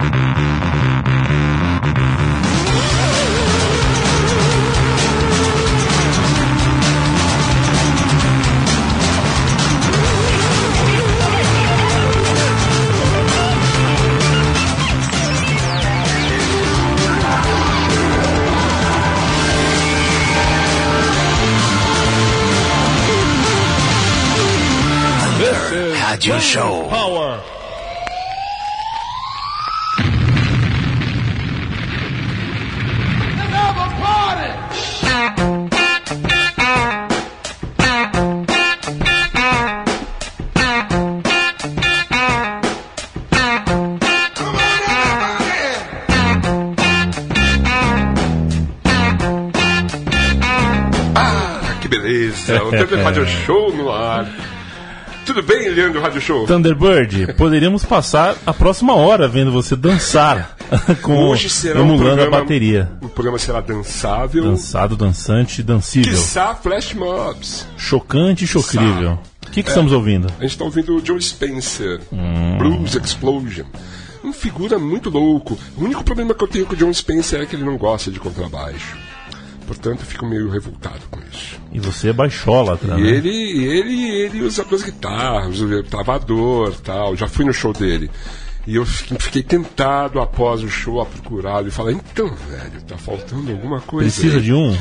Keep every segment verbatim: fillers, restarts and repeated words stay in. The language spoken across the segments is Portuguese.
Rádio Show. Power. Let's have a party. Ah, que beleza. O Thunder Rádio Show no ar. Tudo bem, Leandro Rádio Show? Thunderbird, poderíamos passar a próxima hora vendo você dançar com Hoje será emulando um programa, a bateria. O programa será dançável. Dançado, dançante, dancível. Quiçá Flash Mobs. Chocante e chocrível. O que, que é, estamos ouvindo? A gente está ouvindo o Joe Spencer, hum. Blues Explosion. Uma figura muito louco. O único problema que eu tenho com o John Spencer é que ele não gosta de contrabaixo. Portanto, eu fico meio revoltado com isso. E você é baixólatra, e né? ele, ele, ele usa duas guitarras, usa travador e tal. Já fui no show dele. E eu fiquei tentado, após o show, a procurá-lo e falar: então, velho, tá faltando alguma coisa. Precisa aí. de um?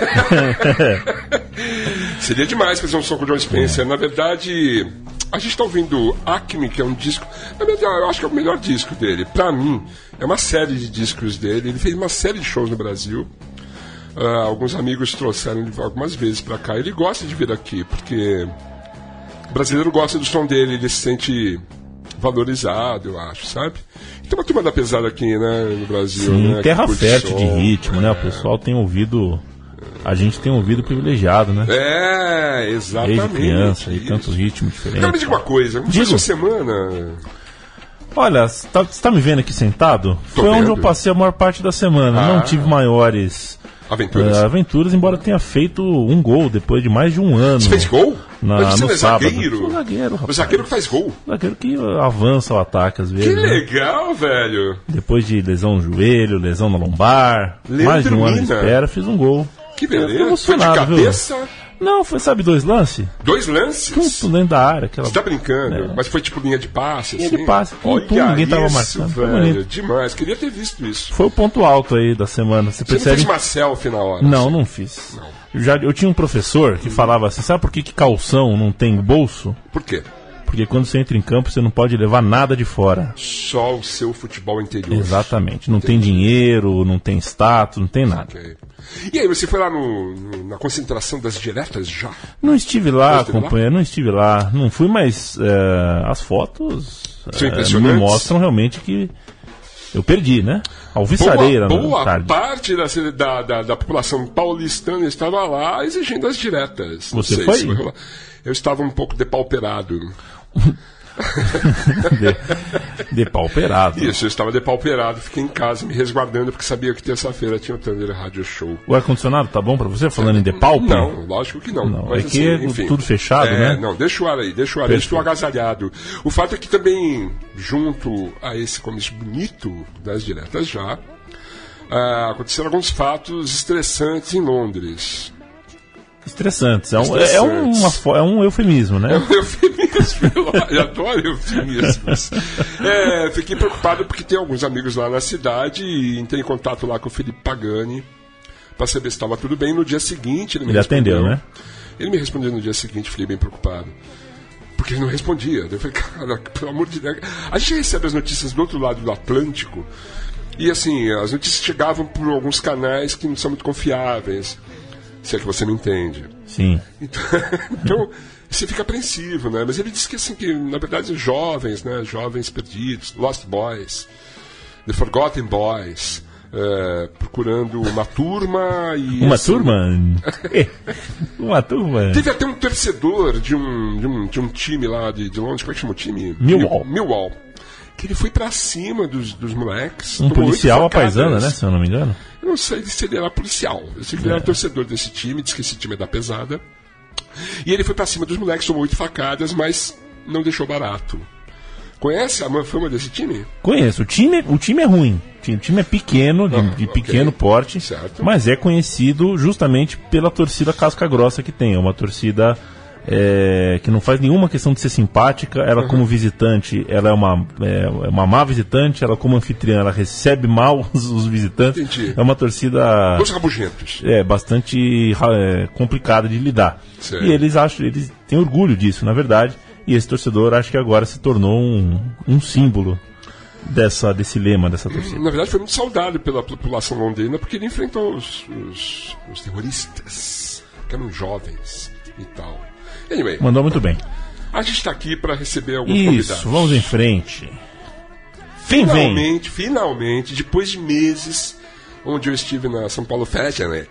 Seria demais fazer um som com o John Spencer. É. Na verdade, a gente tá ouvindo Acme, que é um disco... Na verdade, eu acho que é o melhor disco dele. Pra mim, é uma série de discos dele. Ele fez uma série de shows no Brasil. Uh, alguns amigos trouxeram ele algumas vezes pra cá. Ele gosta de vir aqui, porque o brasileiro gosta do som dele, ele se sente valorizado, eu acho, sabe? Tem uma turma da pesada aqui, né, no Brasil. Sim, né, terra fértil de ritmo, é. né? O pessoal tem ouvido... A gente tem ouvido privilegiado, né? É, exatamente. Desde criança, e tantos ritmos diferentes. Agora me diga uma coisa, como foi essa semana? Olha, você tá, tá me vendo aqui sentado? Tô foi vendo. onde eu passei a maior parte da semana. Ah. Não tive maiores... Aventuras. Uh, aventuras, embora tenha feito um gol depois de mais de um ano. Você fez gol? Na, Mas você no não é sábado. zagueiro? Sou zagueiro, rapaz. O zagueiro que faz gol. O zagueiro que avança o ataque às vezes. Que né? legal, velho. Depois de lesão no joelho, lesão na lombar, Leandro mais de um ano de Mina. espera, fiz um gol. Que beleza. Eu Foi de cabeça? Viu? Não, foi, sabe, dois lances? Dois lances? Tum, dentro da área. Aquela... Você tá brincando? É. Mas foi tipo linha de passe, Linha assim? de passe. Tum, Olha tum, ninguém isso, tava marcando. Foi velho. bonito. Demais. Queria ter visto isso. Foi o ponto alto aí da semana. Você, Você percebe... não fez uma selfie na hora? Não, assim? não fiz. Não. Eu, já, eu tinha um professor que falava assim, sabe por que, que calção não tem bolso? Por quê? Porque quando você entra em campo, você não pode levar nada de fora. Só o seu futebol interior. Exatamente. Não Entendi. tem dinheiro, não tem status, não tem nada. Okay. E aí, você foi lá no, no, na concentração das diretas já? Não estive lá, Não esteve companheiro, não estive lá. Não fui, mas é, as fotos São é, impressionantes. me mostram realmente que eu perdi, né? Alvissareira. Boa, boa tarde. parte da, da, da, da população paulistana estava lá exigindo as diretas. Não Você sei foi? se foi? Eu estava um pouco depauperado. de, depauperado. Isso, eu estava depauperado, fiquei em casa me resguardando porque sabia que terça-feira tinha o Thunder Rádio Show. O ar-condicionado tá bom pra você, falando em depauper? Não, lógico que não. Não, Mas, é que assim, enfim, tudo fechado, é, né? Não, deixa o ar aí, deixa o ar aí, estou agasalhado. O fato é que também, junto a esse começo bonito das diretas já, ah, aconteceram alguns fatos estressantes em Londres. Estressantes. É um, é, uma, é um eufemismo, né? É um eufemismo. Eu adoro eufemismos. É, fiquei preocupado porque tem alguns amigos lá na cidade e entrei em contato lá com o Felipe Pagani para saber se estava tudo bem. No dia seguinte ele me ele respondeu. atendeu, né? Ele me respondeu no dia seguinte, fiquei bem preocupado. Porque ele não respondia. Eu falei, cara, pelo amor de Deus. A gente recebe as notícias do outro lado do Atlântico e assim, as notícias chegavam por alguns canais que não são muito confiáveis. Se é que você me entende. Sim. Então, então, você fica apreensivo, né? Mas ele disse que, assim, que na verdade, jovens, né? Jovens perdidos, Lost Boys, The Forgotten Boys, é, procurando uma turma e... Uma assim, turma? Uma turma? Teve até um torcedor de um, de um, de um time lá de, de Londres, como é que chama o time? Millwall. Millwall. Que ele foi pra cima dos, dos moleques. Um policial à paisana, né? Se eu não me engano. Eu não sei se ele era policial. Eu sei que ele é. era torcedor desse time, disse que esse time é da pesada. E ele foi pra cima dos moleques, tomou oito facadas, mas não deixou barato. Conhece a fama desse time? Conheço. O time, o time é ruim. O time é pequeno, de, ah, de pequeno okay. porte, certo. Mas é conhecido justamente pela torcida casca grossa que tem. É uma torcida é, que não faz nenhuma questão de ser simpática. Ela, uhum. como visitante, ela é uma, é, uma má visitante. Ela, como anfitriã, ela recebe mal os, os visitantes. Entendi. É uma torcida... Os rabugentos. É, bastante é, complicada de lidar. Certo. E eles acham, eles têm orgulho disso, na verdade. E esse torcedor, acho que agora se tornou um, um símbolo dessa, desse lema, dessa torcida. Na verdade, foi muito saudado pela população londrina, porque ele enfrentou os, os, os terroristas, que eram jovens e tal. Anyway, mandou muito bem. A gente está aqui para receber alguns Isso, convidados. Isso, vamos em frente. Finalmente, finalmente, depois de meses onde eu estive na São Paulo Fashion Week,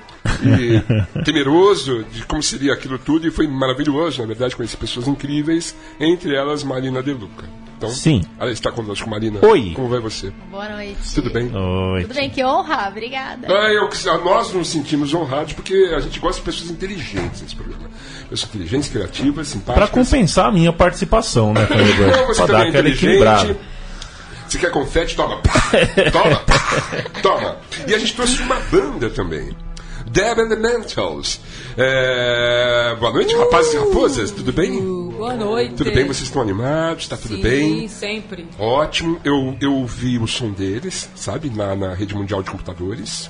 e temeroso de como seria aquilo tudo, e foi maravilhoso, na verdade, conheci pessoas incríveis, entre elas Marina De Luca. Então, sim. Ela está conosco, Marina. Oi. Como vai você? Boa noite. Tudo bem? Oi. Tudo bem, que honra, obrigada. Ah, eu, nós nos sentimos honrados porque a gente gosta de pessoas inteligentes nesse programa. Pessoas inteligentes, criativas, simpáticas. Para compensar a minha participação, né? Não, você também é inteligente. Você quer confete? Toma. Toma. Toma. E a gente trouxe uma banda também. Deb and the Mentals. É... Boa noite, uh, rapazes e raposas, tudo bem? Boa noite. Tudo bem? Vocês estão animados? Está tudo Sim, bem? Sim, sempre. Ótimo. Eu, eu vi o som deles, sabe? Na, na Rede Mundial de Computadores.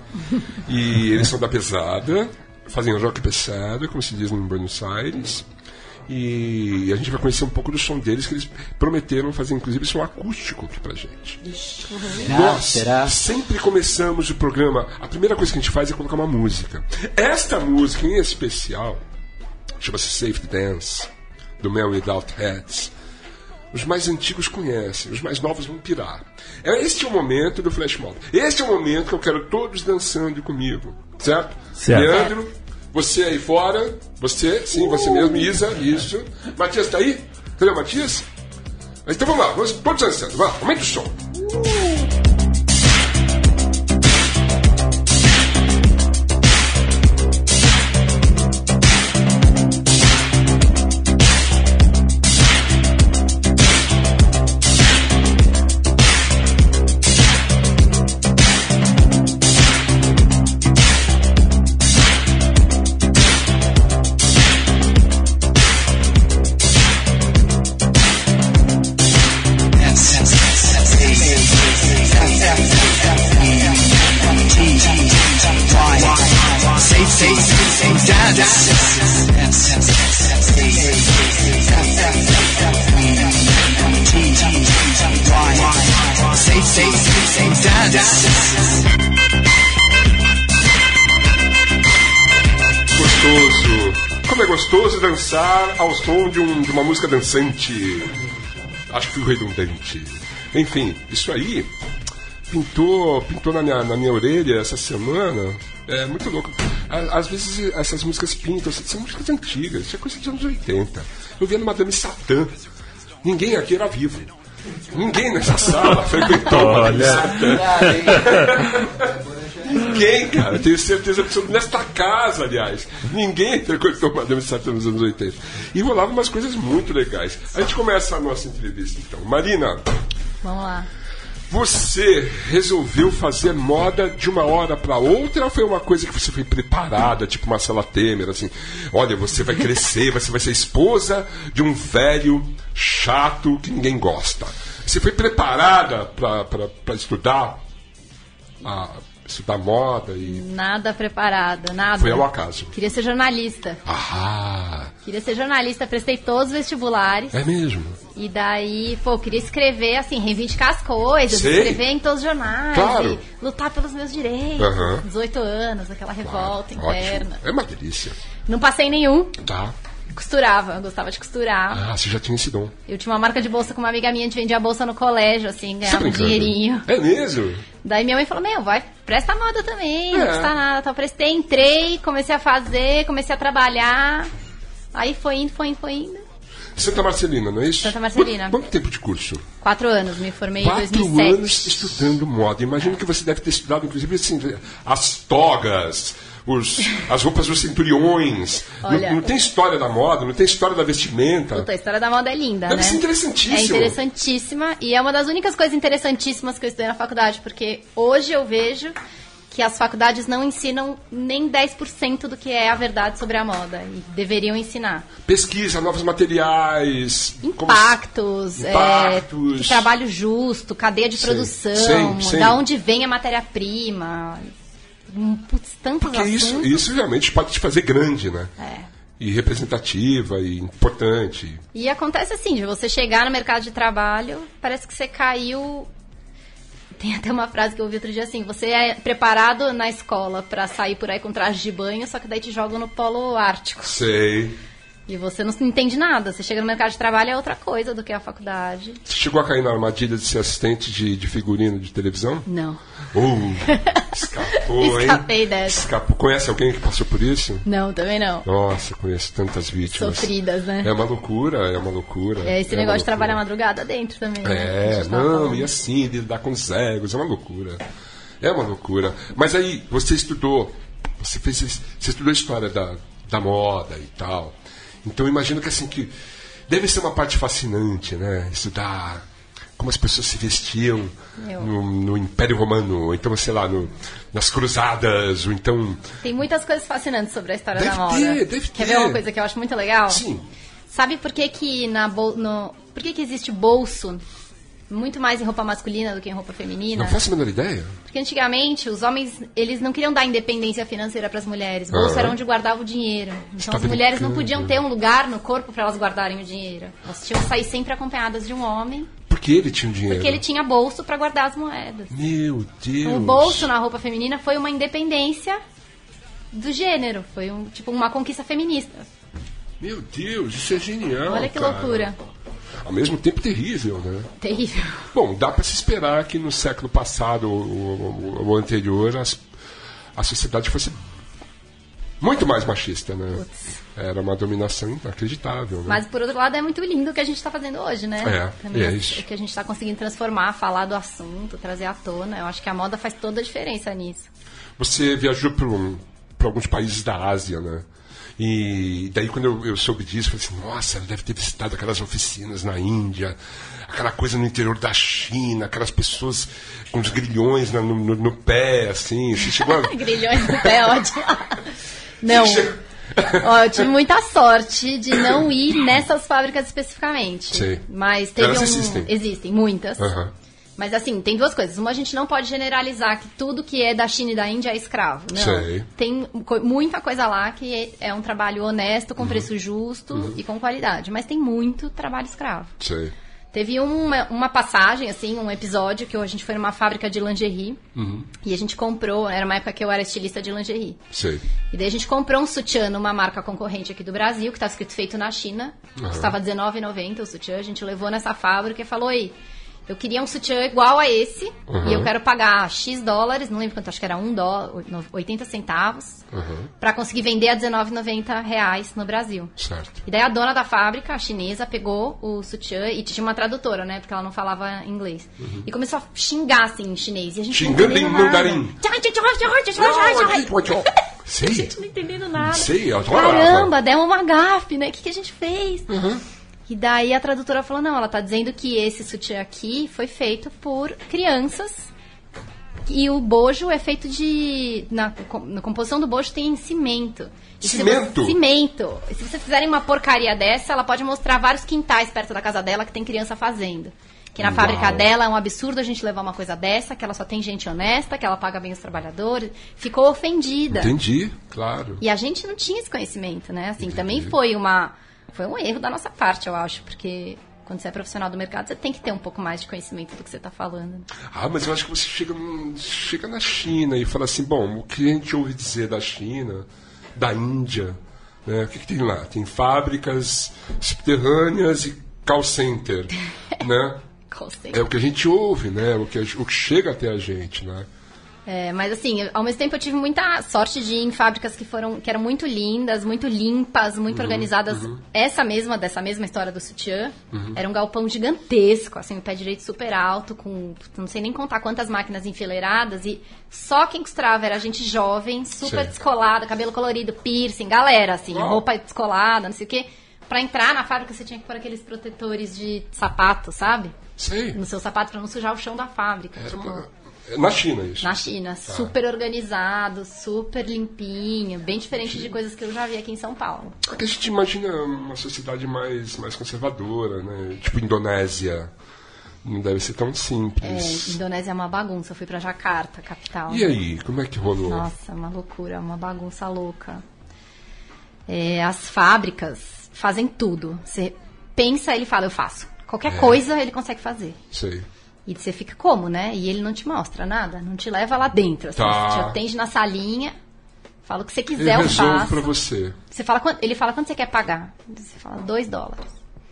E eles são da pesada, fazem rock pesado, como se diz em Buenos Aires. E a gente vai conhecer um pouco do som deles, que eles prometeram fazer, inclusive, som acústico aqui pra gente. Uhum. Nós será? sempre começamos o programa, a primeira coisa que a gente faz é colocar uma música. Esta música em especial chama-se Safety Dance, do Man Without Hats. Os mais antigos conhecem, os mais novos vão pirar. Este é o momento do Flash Mob. Este é o momento que eu quero todos dançando comigo, certo? Certo. Leandro, você aí fora, você, sim, você mesmo, Isa, isso. Matias tá aí? Cadê o Matias? Então vamos lá, vamos todos dançando, vai lá, aumenta o som. Gostoso. Como é gostoso dançar ao som de, um, de uma música dançante. Acho que fui redundante. Enfim, isso aí pintou, pintou na, minha, na minha orelha essa semana. É muito louco. Às vezes essas músicas pintam, são músicas antigas, isso é coisa dos anos oitenta. Eu via no Madame Satã. Ninguém aqui era vivo. Ninguém nessa sala frequentou o Madame Satã. Ninguém, cara. Tenho certeza absoluta. Nesta casa, aliás, ninguém frequentou o Madame Satã nos anos oitenta. E rolava umas coisas muito legais. A gente começa a nossa entrevista, então. Marina. Vamos lá. Você resolveu fazer moda de uma hora para outra ou foi uma coisa que você foi preparada, tipo Marcela Temer, assim, olha, você vai crescer, você vai ser esposa de um velho chato que ninguém gosta. Você foi preparada para estudar, a, estudar moda e... Nada preparada, nada. Foi ao acaso. Queria ser jornalista. Ah! Queria ser jornalista, prestei todos os vestibulares. É mesmo? E daí, pô, eu queria escrever, assim, reivindicar as coisas, Sei. escrever em todos os jornais, claro. lutar pelos meus direitos. Uhum. dezoito anos, aquela revolta claro. interna. Ótimo. É uma delícia. Não passei nenhum. Tá. Costurava, eu gostava de costurar. Ah, você já tinha esse dom. Eu tinha uma marca de bolsa com uma amiga minha, a gente vendia bolsa no colégio, assim, ganhava um dinheirinho. É mesmo? Daí minha mãe falou, meu, vai, presta moda também, é. não custa nada. Então, prestei, entrei, comecei a fazer, comecei a trabalhar. Aí foi indo, foi indo, foi indo. Santa Marcelina, não é isso? Santa Marcelina. Quanto, quanto tempo de curso? Quatro anos, me formei Quatro em dois mil e sete. anos estudando moda. Imagino que você deve ter estudado, inclusive, assim, as togas, os, as roupas dos centuriões. Olha, não, não tem história da moda, não tem história da vestimenta. Puta, a história da moda é linda, deve né? ser interessantíssimo. É interessantíssima e é uma das únicas coisas interessantíssimas que eu estudei na faculdade, porque hoje eu vejo que as faculdades não ensinam nem dez por cento do que é a verdade sobre a moda. E deveriam ensinar. Pesquisa, novos materiais. Impactos. Como... Impactos. É, trabalho justo, cadeia de sei, produção. Sei, sei. Da onde vem a matéria-prima. Putz, tantos Porque assuntos. isso, isso realmente pode te fazer grande, né? É. E representativa, e importante. E acontece assim, de você chegar no mercado de trabalho, parece que você caiu... Tem até uma frase que eu ouvi outro dia assim, você é preparado na escola pra sair por aí com traje de banho, só que daí te jogam no polo ártico. Sei. E você não entende nada, você chega no mercado de trabalho é outra coisa do que a faculdade. Você chegou a cair na armadilha de ser assistente de, de figurino de televisão? Não. Uh, escapou, hein? Escapei dessa. Escapou. Conhece alguém que passou por isso? Não, também não. Nossa, conheço tantas vítimas. Sofridas, né? É uma loucura, é uma loucura. É esse é negócio de trabalhar madrugada dentro também. É, né? não, tá e assim, lidar com os egos, é uma loucura. É uma loucura. Mas aí, você estudou, você fez, você estudou a história da, da moda e tal. Então eu imagino que assim, que deve ser uma parte fascinante, né? Estudar como as pessoas se vestiam no, no Império Romano, ou então, sei lá, no, nas cruzadas, ou então... Tem muitas coisas fascinantes sobre a história deve da moda. Ter, deve Quer ter. ver uma coisa que eu acho muito legal? Sim. Sabe por que que, na bol... no... por que que existe bolso muito mais em roupa masculina do que em roupa feminina? Não faço a menor ideia. Porque antigamente os homens, eles não queriam dar independência financeira para as mulheres. Bolso ah, era onde guardava o dinheiro. Então as mulheres não podiam ter um lugar no corpo para elas guardarem o dinheiro. Elas tinham que sair sempre acompanhadas de um homem. Porque ele tinha o dinheiro? Porque ele tinha bolso para guardar as moedas. Meu Deus! Então, o bolso na roupa feminina foi uma independência do gênero. Foi um, tipo uma conquista feminista. Meu Deus, isso é genial. Olha que cara. loucura. Ao mesmo tempo terrível, né? Terrível. Bom, dá para se esperar que no século passado ou, ou anterior as, a sociedade fosse muito mais machista, né? Putz. Era uma dominação inacreditável, né? Mas, por outro lado, é muito lindo o que a gente está fazendo hoje, né? É, Também é isso. O que a gente está conseguindo transformar, falar do assunto, trazer à tona. Eu acho que a moda faz toda a diferença nisso. Você viajou para alguns países da Ásia, né? E daí quando eu, eu soube disso, eu falei assim, nossa, ela deve ter visitado aquelas oficinas na Índia, aquela coisa no interior da China, aquelas pessoas com os grilhões no, no, no pé, assim. Você chegou a... Grilhões no pé, ótimo. Não. Ó, eu tive muita sorte de não ir nessas fábricas especificamente. Sim. Mas teve Elas um... existem. Existem, muitas. Uhum. Mas assim, tem duas coisas. Uma, a gente não pode generalizar que tudo que é da China e da Índia é escravo. Não. Sei. Tem co- muita coisa lá que é um trabalho honesto, com uhum. preço justo uhum. e com qualidade. Mas tem muito trabalho escravo. Sei. Teve uma, uma passagem, assim, um episódio que a gente foi numa fábrica de lingerie uhum. e a gente comprou, era uma época que eu era estilista de lingerie. Sei. E daí a gente comprou um sutiã numa marca concorrente aqui do Brasil, que estava escrito feito na China. Uhum. Custava dezenove reais e noventa centavos o sutiã. A gente levou nessa fábrica e falou, oi, eu queria um sutiã igual a esse uhum. e eu quero pagar X dólares, não lembro quanto, acho que era um dólar, oitenta centavos, uhum. para conseguir vender a dezenove reais e noventa reais no Brasil. Certo. E daí a dona da fábrica, a chinesa, pegou o sutiã e tinha uma tradutora, né, porque ela não falava inglês. Uhum. E começou a xingar, assim, em chinês. E a gente xingando em mandarim. Sei. A gente não entendendo nada. Sei, eu Caramba, deu uma gafe, né? O que, que a gente fez? Uhum. E daí a tradutora falou, não, ela tá dizendo que esse sutiã aqui foi feito por crianças e o bojo é feito de... Na, na composição do bojo tem cimento. E cimento? Você, cimento. E se vocês fizerem uma porcaria dessa, ela pode mostrar vários quintais perto da casa dela que tem criança fazendo. Que na Uau. Fábrica dela é um absurdo a gente levar uma coisa dessa, que ela só tem gente honesta, que ela paga bem os trabalhadores. Ficou ofendida. Entendi, claro. E a gente não tinha esse conhecimento, né? Assim, também foi uma... Foi um erro da nossa parte, eu acho, porque quando você é profissional do mercado, você tem que ter um pouco mais de conhecimento do que você está falando. Ah, mas eu acho que você chega, chega na China e fala assim, bom, o que a gente ouve dizer da China, da Índia, né? O que, que tem lá? Tem fábricas subterrâneas e call center, né? Call center. É o que a gente ouve, né? O que, o que chega até a gente, né? É, mas assim, ao mesmo tempo eu tive muita sorte de ir em fábricas que foram que eram muito lindas, muito limpas, muito uhum, organizadas. Uhum. Essa mesma, dessa mesma história do sutiã, uhum. era um galpão gigantesco, assim, o pé direito super alto, com não sei nem contar quantas máquinas enfileiradas, e só quem costurava era gente jovem, super Sim. descolada, cabelo colorido, piercing, galera, assim, oh. roupa descolada, não sei o quê. Pra entrar na fábrica você tinha que pôr aqueles protetores de sapato, sabe? Sim. No seu sapato pra não sujar o chão da fábrica. Era tipo... uma... Na China, isso. Na China, tá. super organizado, super limpinho, bem diferente de coisas que eu já vi aqui em São Paulo. Aqui a gente imagina uma sociedade mais, mais conservadora, né? Tipo Indonésia. Não deve ser tão simples. É, Indonésia é uma bagunça. Eu fui pra Jakarta, capital. E aí, como é que rolou? Nossa, uma loucura, uma bagunça louca. É, as fábricas fazem tudo. Você pensa, ele fala, eu faço. Qualquer é. coisa ele consegue fazer. Sei. E você fica como, né? E ele não te mostra nada, não te leva lá dentro. Assim, tá. Você te atende na salinha, fala o que você quiser, ele eu faço. pra você. Você fala, ele fala quanto você quer pagar. Você fala, dois dólares.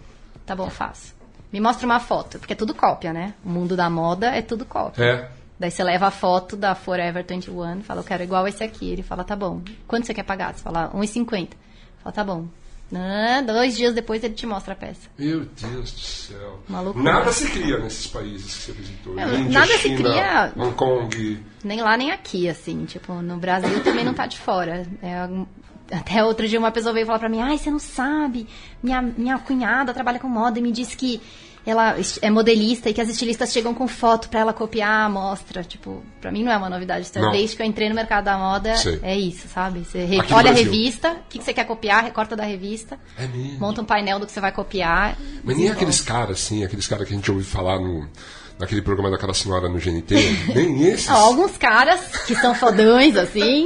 Tá bom, faço. Me mostra uma foto, porque é tudo cópia, né? O mundo da moda é tudo cópia. É. Daí você leva a foto da Forever vinte e um, fala, eu quero igual esse aqui. Ele fala, tá bom. Quanto você quer pagar? Você fala, um e cinquenta. Fala, tá bom. Ah, dois dias depois ele te mostra a peça. Meu Deus do céu. Maluco. Nada se cria nesses países que você visitou. Não, Índia, nada China, se cria. Hong Kong. Nem lá nem aqui, assim. Tipo, no Brasil também não tá de fora. É, até outro dia uma pessoa veio falar pra mim, ai, você não sabe. Minha, minha cunhada trabalha com moda e me disse que ela é modelista e que as estilistas chegam com foto pra ela copiar a amostra. Tipo, pra mim não é uma novidade. Então, desde que eu entrei no mercado da moda, Sei. é isso, sabe? Você re... olha a revista, o que, que você quer copiar, recorta da revista, é mesmo. monta um painel do que você vai copiar. Mas nem aqueles caras, assim, aqueles caras que a gente ouviu falar no, naquele programa daquela senhora no G N T, nem esses. Não, alguns caras que são fodões, assim...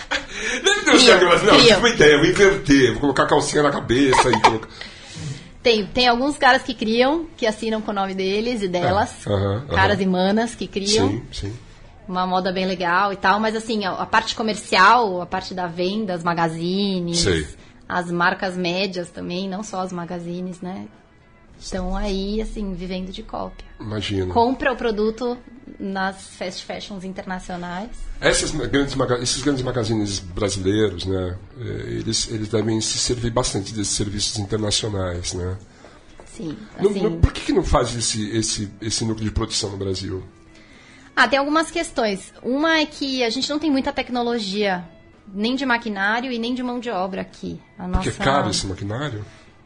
Deve ter uns caras, não, tive uma ideia, vou inverter, vou colocar a calcinha na cabeça e colocar... Tem, tem alguns caras que criam, que assinam com o nome deles e delas. É, uh-huh, caras uh-huh. e manas que criam. Sim, sim. Uma moda bem legal e tal. Mas assim, a, a parte comercial, a parte da venda, as magazines, Sei. as marcas médias também, não só as magazines, né? Estão aí, assim, vivendo de cópia. Imagino. Compra o produto nas fast fashions internacionais. Essas grandes maga- esses grandes magazines brasileiros, né? Eles, eles devem se servir bastante desses serviços internacionais, né? Sim. Assim... Não, não, por que, que não faz esse, esse, esse núcleo de produção no Brasil? Ah, tem algumas questões. Uma é que a gente não tem muita tecnologia, nem de maquinário e nem de mão de obra aqui. A nossa... Porque é caro esse maquinário?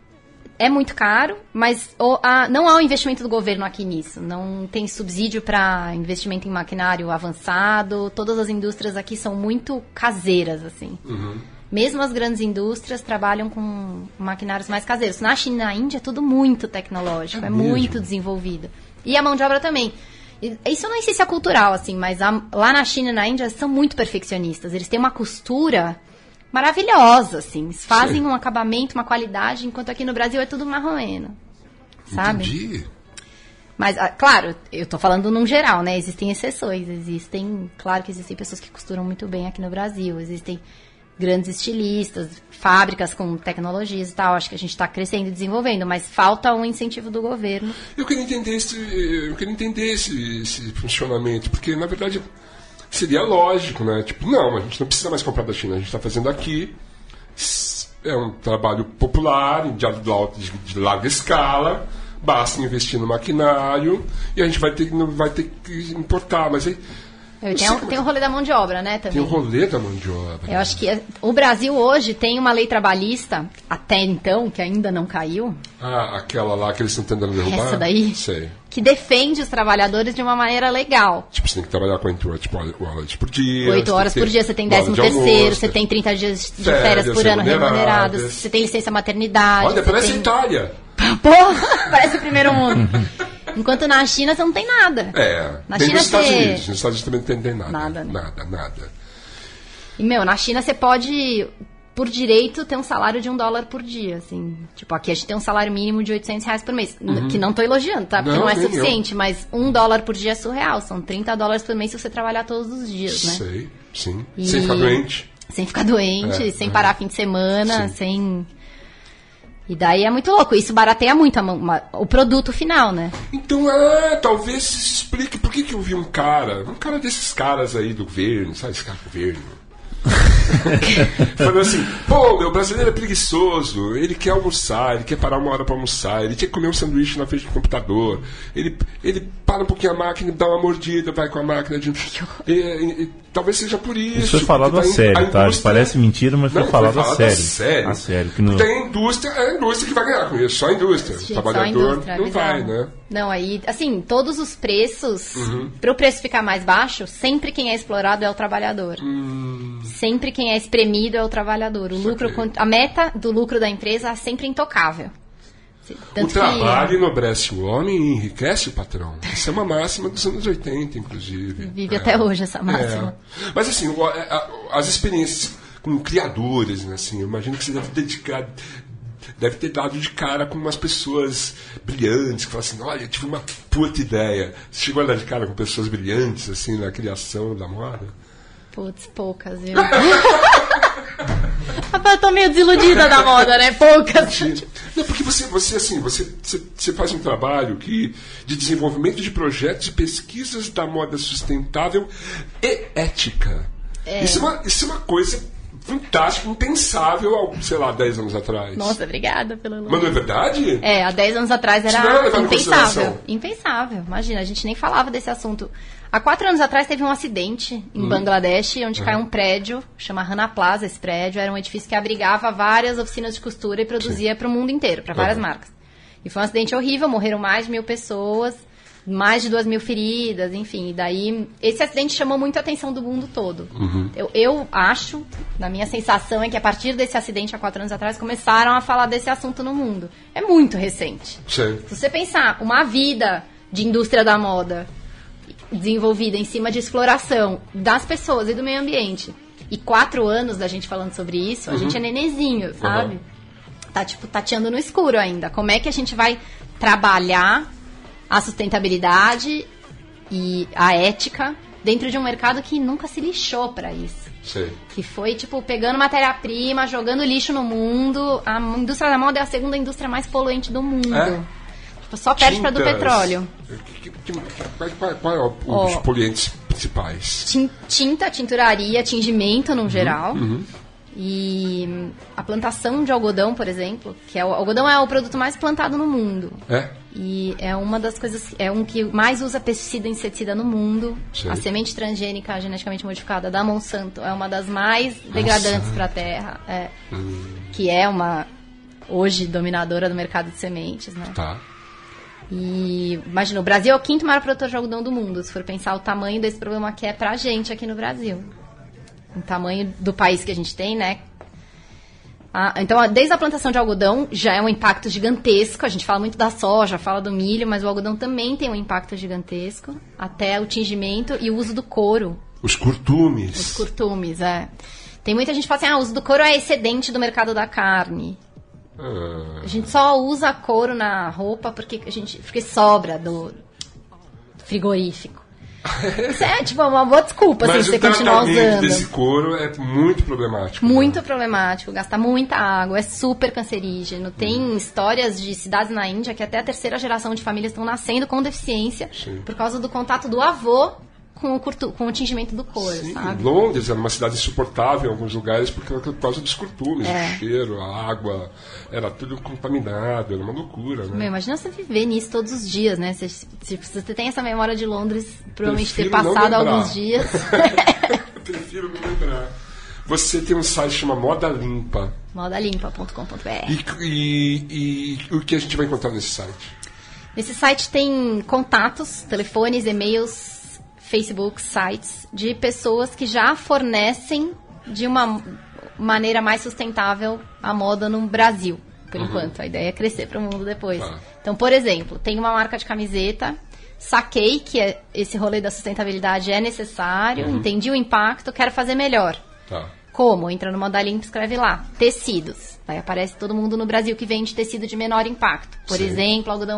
É muito caro, mas o, a, não há um investimento do governo aqui nisso. Não tem subsídio para investimento em maquinário avançado. Todas as indústrias aqui são muito caseiras, assim. Uhum. Mesmo as grandes indústrias trabalham com maquinários mais caseiros. Na China e na Índia é tudo muito tecnológico, é, é muito desenvolvido. E a mão de obra também. Isso eu não sei se é cultural, assim, mas a, lá na China e na Índia são muito perfeccionistas. Eles têm uma costura... maravilhosa, assim. Eles fazem Sim. um acabamento, uma qualidade, enquanto aqui no Brasil é tudo marroeno. Sabe? Entendi. Mas, claro, eu tô falando num geral, né? Existem exceções. Existem, claro que existem pessoas que costuram muito bem aqui no Brasil. Existem grandes estilistas, fábricas com tecnologias e tal. Acho que a gente está crescendo e desenvolvendo, mas falta um incentivo do governo. Eu queria entender esse, eu queria entender esse, esse funcionamento, porque, na verdade... seria lógico, né? Tipo, não, a gente não precisa mais comprar da China, a gente está fazendo aqui. É um trabalho popular, de, de, de larga escala, basta investir no maquinário e a gente vai ter, vai ter que importar. Mas aí. Eu tem, tem o rolê da mão de obra, né? Também. Tem o rolê da mão de obra. Eu acho que o Brasil hoje tem uma lei trabalhista, até então, que ainda não caiu. Ah, aquela lá que eles estão tentando derrubar? Essa daí? Sei. Que defende os trabalhadores de uma maneira legal. Tipo, você tem que trabalhar quatro horas tipo, horas por dia. Oito horas por dia, você tem décimo terceiro, você tem trinta dias de férias por ano remuneradas, você tem licença maternidade. Olha, parece tem... a Itália. Porra, parece o primeiro mundo. Enquanto na China você não tem nada. É, na nem China nos Estados você... Unidos. Nos Estados Unidos também não tem nada. Nada, né? Nada, nada. E, meu, na China você pode, por direito, ter um salário de um dólar por dia, assim. Tipo, aqui a gente tem um salário mínimo de oitocentos reais por mês. Uhum. Que não tô elogiando, tá? Porque não, não é suficiente, eu. Mas um dólar por dia é surreal. São trinta dólares por mês se você trabalhar todos os dias, né? Sei, sim. E... sem ficar doente. Sem ficar doente, é, sem é. parar fim de semana, sim. sem... E daí é muito louco, isso barateia muito a, uma, o produto final, né? Então, é, talvez se explique por que, que eu vi um cara, um cara desses caras aí do governo, sabe esse cara do governo? Falando assim, pô, meu brasileiro é preguiçoso, ele quer almoçar, ele quer parar uma hora pra almoçar, ele quer comer um sanduíche na frente do computador, ele, ele para um pouquinho a máquina, dá uma mordida, vai com a máquina de... E, e, e, talvez seja por isso. Isso foi falado a sério, tá? Parece mentira, mas foi falado a sério. sério. A sério. Que não... Tem a indústria, é a indústria que vai ganhar com isso, só a indústria. Gente, o trabalhador indústria, não vai, né? Não, aí, assim, todos os preços, uhum. para o preço ficar mais baixo, sempre quem é explorado é o trabalhador. Hum. Sempre quem é espremido é o trabalhador. O lucro, a meta do lucro da empresa é sempre intocável. Tanto o trabalho que... enobrece o homem e enriquece o patrão. Isso é uma máxima dos anos oitenta, inclusive. Vive é. até hoje essa máxima. É. Mas assim, as experiências com criadores, né, assim, eu imagino que você deve dedicar... Deve ter dado de cara com umas pessoas brilhantes, que falam assim, olha, eu tive uma puta ideia. Você chegou a dar de cara com pessoas brilhantes, assim, na criação da moda? Putz, poucas, viu? Eu tô meio desiludida da moda, né? Poucas. Não, porque você, você assim, você, você, você faz um trabalho que, de desenvolvimento de projetos e pesquisas da moda sustentável e ética. É. Isso, é uma, isso é uma coisa fantástica, impensável há, sei lá, dez anos atrás. Nossa, obrigada pelo elogio. Mas não é verdade? É, há dez anos atrás era não impensável. Impensável. Imagina, a gente nem falava desse assunto. Há quatro anos atrás teve um acidente em hum. Bangladesh, onde uhum. caiu um prédio, chama Rana Plaza esse prédio, era um edifício que abrigava várias oficinas de costura e produzia para o mundo inteiro, para várias uhum. marcas. E foi um acidente horrível, morreram mais de mil pessoas, mais de duas mil feridas, enfim. E daí, esse acidente chamou muito a atenção do mundo todo. Uhum. Eu, eu acho, na minha sensação, é que a partir desse acidente, há quatro anos atrás, começaram a falar desse assunto no mundo. É muito recente. Sim. Se você pensar, uma vida de indústria da moda desenvolvida em cima de exploração das pessoas e do meio ambiente, e quatro anos da gente falando sobre isso, a uhum. gente é nenezinho, sabe? Uhum. Tá, tipo, tateando no escuro ainda. Como é que a gente vai trabalhar a sustentabilidade e a ética dentro de um mercado que nunca se lixou para isso? Sim. Que foi, tipo, pegando matéria-prima, jogando lixo no mundo. A indústria da moda é a segunda indústria mais poluente do mundo. É? Só perde para do petróleo. Que, que, qual, qual, qual é os oh, poluentes principais? Tinta, tinturaria, tingimento no uhum, geral. Uhum. E a plantação de algodão, por exemplo, que é o algodão é o produto mais plantado no mundo. É? E é uma das coisas, é um que mais usa pesticida e inseticida no mundo. Sim. A semente transgênica geneticamente modificada da Monsanto é uma das mais degradantes para a terra. É, hum. Que é uma, hoje, dominadora do mercado de sementes, né? Tá. E imagina, o Brasil é o quinto maior produtor de algodão do mundo, se for pensar o tamanho desse problema que é pra gente aqui no Brasil. O tamanho do país que a gente tem, né? Ah, então, desde a plantação de algodão já é um impacto gigantesco. A gente fala muito da soja, fala do milho, mas o algodão também tem um impacto gigantesco. Até o tingimento e o uso do couro. Os curtumes. Os curtumes, é. Tem muita gente que fala assim, ah, o uso do couro é excedente do mercado da carne. Ah. A gente só usa couro na roupa porque a gente porque sobra do frigorífico. Isso é tipo uma boa desculpa se você continuar usando. Mas o desse couro é muito problemático. Muito né? problemático, gasta muita água, é super cancerígeno. Tem hum. histórias de cidades na Índia que até a terceira geração de famílias estão nascendo com deficiência. Sim. Por causa do contato do avô com o, curtu, com o tingimento do couro, Sim, sabe? Londres era uma cidade insuportável em alguns lugares por causa dos curtumes, é. o cheiro, a água, era tudo contaminado, era uma loucura, né? Meu, imagina você viver nisso todos os dias, né? Se, se, se você tem essa memória de Londres, provavelmente Prefiro ter passado alguns dias. Prefiro não lembrar. Você tem um site que chama Moda Limpa. moda limpa ponto com ponto b r. E, e, e o que a gente vai encontrar nesse site? Nesse site tem contatos, telefones, e-mails, Facebook, sites de pessoas que já fornecem de uma maneira mais sustentável a moda no Brasil, por uhum. enquanto. A ideia é crescer para o mundo depois. Tá. Então, por exemplo, tem uma marca de camiseta, saquei que é, esse rolê da sustentabilidade é necessário, uhum. entendi o impacto, quero fazer melhor. Tá. Como? Entra no Moda Limpa e escreve lá, tecidos. Daí aparece todo mundo no Brasil que vende tecido de menor impacto. Por Sim. exemplo, algodão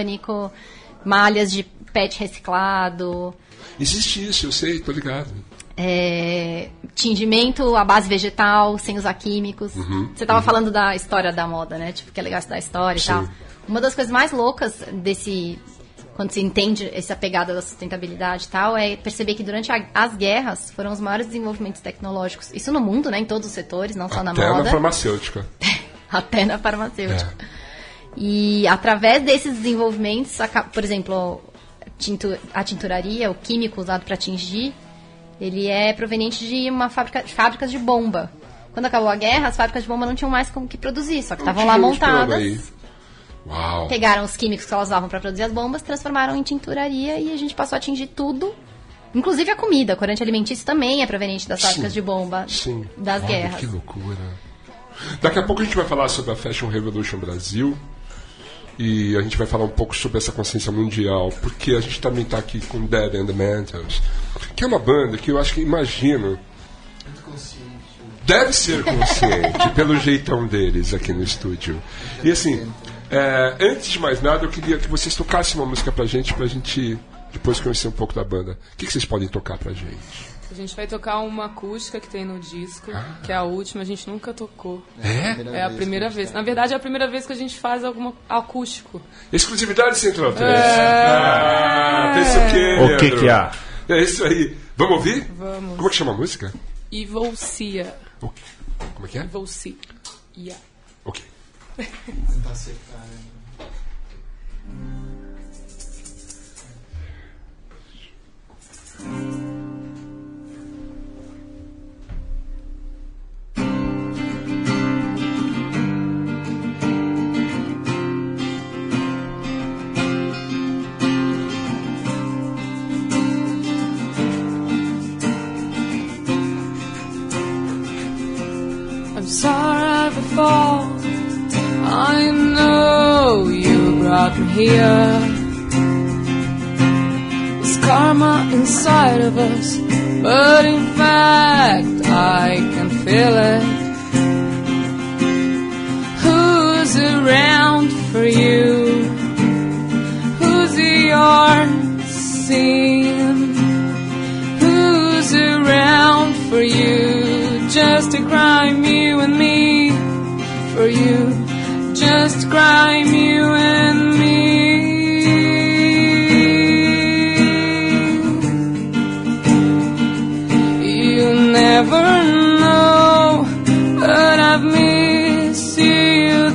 orgânico, malhas de pet reciclado. Existe isso, eu sei, tô ligado. É, tingimento à base vegetal, sem usar químicos. Uhum, Você estava uhum. falando da história da moda, né? Tipo, que é legal estudar história Sim. e tal. Uma das coisas mais loucas desse... Quando se entende essa pegada da sustentabilidade e tal, é perceber que durante a, as guerras foram os maiores desenvolvimentos tecnológicos. Isso no mundo, né? Em todos os setores, não só Até na moda. Até na farmacêutica. Até na farmacêutica. É. E através desses desenvolvimentos, por exemplo, a tinturaria, o químico usado para tingir, ele é proveniente de uma fábrica, de fábricas de bomba. Quando acabou a guerra, as fábricas de bomba não tinham mais como que produzir, só que estavam lá montadas. Uau. Pegaram os químicos que elas usavam para produzir as bombas, transformaram em tinturaria e a gente passou a tingir tudo, inclusive a comida. O corante alimentício também é proveniente das fábricas sim, de bomba sim. das Olha, guerras. Que loucura. Daqui a pouco a gente vai falar sobre a Fashion Revolution Brasil. E a gente vai falar um pouco sobre essa consciência mundial, porque a gente também está aqui com Dead and the Mentals, que é uma banda que eu acho que, imagino, deve ser consciente pelo jeitão deles aqui no estúdio. E assim, é, antes de mais nada, eu queria que vocês tocassem uma música pra gente, pra gente depois conhecer um pouco da banda. O que, que vocês podem tocar pra gente? A gente vai tocar uma acústica que tem no disco, ah. que é a última, a gente nunca tocou. É? É a primeira vez. Na verdade, é a primeira vez que a gente faz algum acústico. Exclusividade Central três. É... Ah, pensa o quê, O que que há? É isso aí. Vamos ouvir? Vamos. Como é que chama a música? Evolcia. O quê? Como é que é? Evolcia. Yeah. Ok. Tentar secar, né? Sorry before I know you brought me here. It's karma inside of us, but in fact I can feel it. Who's around for you? Who's your scene? Who's around for you? Just to crime you and me, for you, just to crime you and me. You'll never know, but I've missed you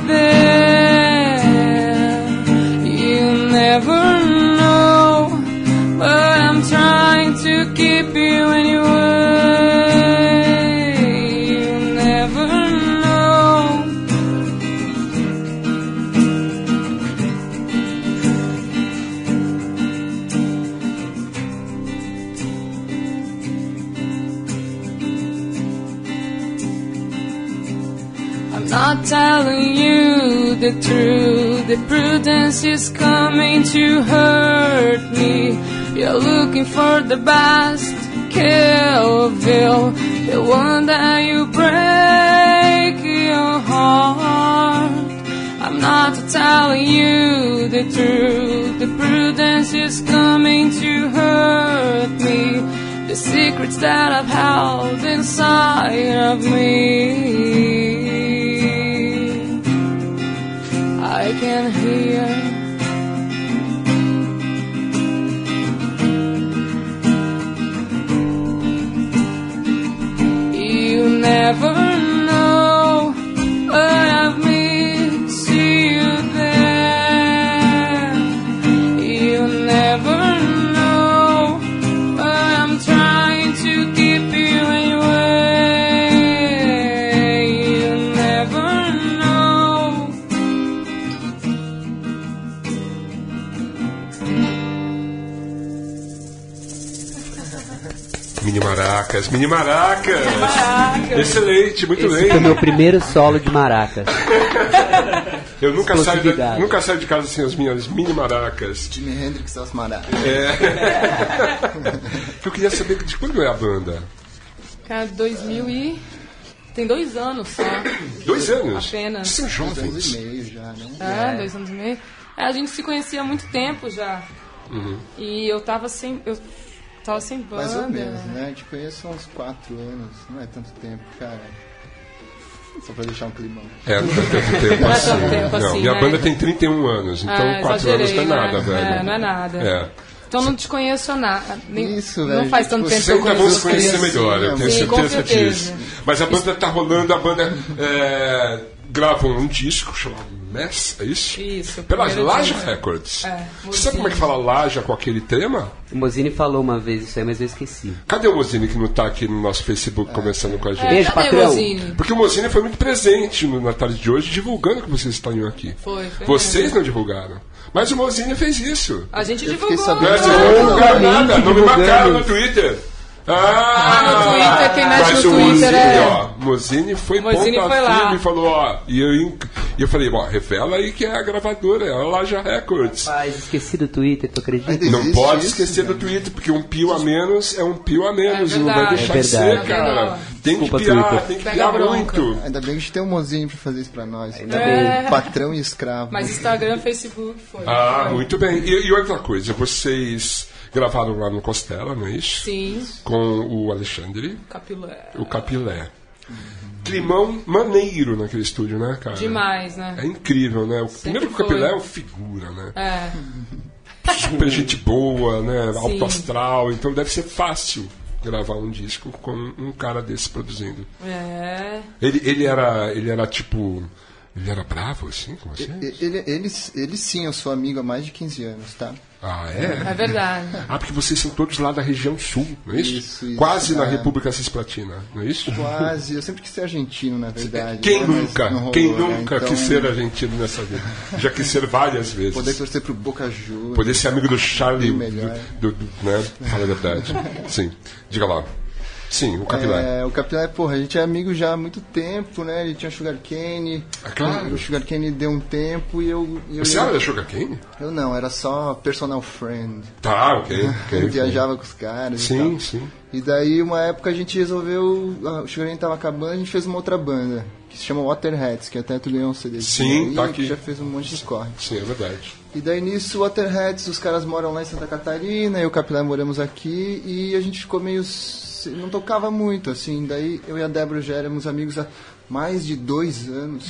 there. You'll never know, but I'm trying to keep you in your way. Not telling you the truth, the prudence is coming to hurt me. You're looking for the best, kill Bill, the one that you break your heart. I'm not telling you the truth, the prudence is coming to hurt me. The secrets that I've held inside of me, I can hear. You never know, but I've missed you there. You never know, but I'm trying to keep you in your way. You never know. Mini maracas, mini maracas. Mini maracas. Excelente, muito Esse bem. foi o meu primeiro solo de maracas. Eu nunca saio, de, nunca saio de casa sem as minhas mini maracas. Jimi Hendrix das maracas. É. Eu queria saber de quando é a banda? Cara, dois mil e... Tem dois anos só. Dois anos? Apenas. Vocês são jovens. Dois anos e meio já, né? É, é. dois anos e meio. É, a gente se conhecia há muito tempo já. Uhum. E eu tava sem... Eu Tô sem banda. Mais ou menos, né? A gente conhece há uns quatro anos, não é tanto tempo, cara. Só pra deixar um climão. É, não é tanto tempo assim. Não é tanto tempo Não, assim, minha né? banda tem trinta e um anos, então Ah, quatro anos não é exagerei, nada, né? velho. É, não é nada. É. Então não te conheço nada. Nem, Isso, não velho, faz tipo, tanto tempo que Sempre eu é bom se conheço conhecer vocês. melhor, eu tenho Sim, com certeza certeza. disso. Mas a banda tá rolando, a banda é, gravou um disco chamado Mess, é isso? Isso, Pelas primeiro Laja disco. Records. É, Você sabe como é que fala Laja com aquele tema? O Mozini falou uma vez isso aí, mas eu esqueci. Cadê o Mozini que não tá aqui no nosso Facebook conversando com a gente? É, Beijo, cadê patrão. o Mozini? Porque o Mozini foi muito presente no, na tarde de hoje, divulgando que vocês estão aqui. Foi, foi Vocês mesmo. não divulgaram. Mas o Mozini fez isso. A gente Eu divulgou. fiquei sabendo. Não, vocês não divulgaram nada, não me divulgando. marcaram no Twitter. Ah, Ah, no Twitter, quem mexe mas no o Twitter Mozini, é- ó, Mozini foi Mozini ponta foi lá. firme e falou, ó, e eu, e eu falei, ó, revela aí que é a gravadora, é a Laja Records. Mas esqueci do Twitter, tu acredita? Ainda Não existe pode isso, esquecer do cara? Twitter, porque um pio a menos é um pio a menos, É e não vai verdade. deixar É de ser, verdade. cara. Tem que Desculpa, piar, Twitter. tem que Pega piar bronca. muito. Ainda bem que a gente tem um mozinho pra fazer isso pra nós. Ainda É. bem. Patrão e escravo. Mas Instagram, Facebook foi. Ah, Foi. muito bem. E, e outra coisa, vocês gravaram lá no Costela, não é isso? Sim, Com o Alexandre, Capilé. o Capilé. Climão maneiro naquele estúdio, né, cara? Demais, né? É incrível, né? O, primeiro que o Capilé foi. é uma figura, né? É. Super gente boa, né? Sim. Alto astral. Então deve ser fácil gravar um disco com um cara desse produzindo. É. Ele, ele, era, ele era tipo... Ele era bravo, assim, com você? E- Ele, ele, ele sim, eu sou amigo há mais de quinze anos, tá? Ah, é? É verdade. Ah, porque vocês são todos lá da região sul, não é isso? Isso, isso, Quase na é. República Cisplatina, não é isso? Quase. Eu sempre quis ser argentino, na verdade. Quem né? Mas nunca, não rolou, quem né? nunca Então, quis ser argentino nessa vida? Já quis ser várias vezes. Poder torcer pro Boca Juniors. Poder ser amigo do Charlie, Bem melhor. do, do, do, né? Fala a verdade. Sim, diga lá. Sim, o Capilé. É, o Capilé, porra, a gente é amigo já há muito tempo, né? Ele tinha Sugar Cane. Ah, claro. O Sugar Cane deu um tempo e eu. e eu Você era da Sugar Cane? Eu não, era só personal friend. Tá, ok. okay Eu viajava com os caras e Sim, tal. sim. E daí, uma época, a gente resolveu. ah, O Sugar Cane tava acabando, a gente fez uma outra banda, que se chama Waterheads, que até tu ganhou um C D. Sim, aí, tá que aqui. já fez um monte de corre. Sim, é verdade. E daí nisso, Waterheads, os caras moram lá em Santa Catarina, eu e o Capilé moramos aqui, e a gente ficou meio. Não tocava muito, assim. Daí eu e a Débora já éramos amigos há mais de dois anos.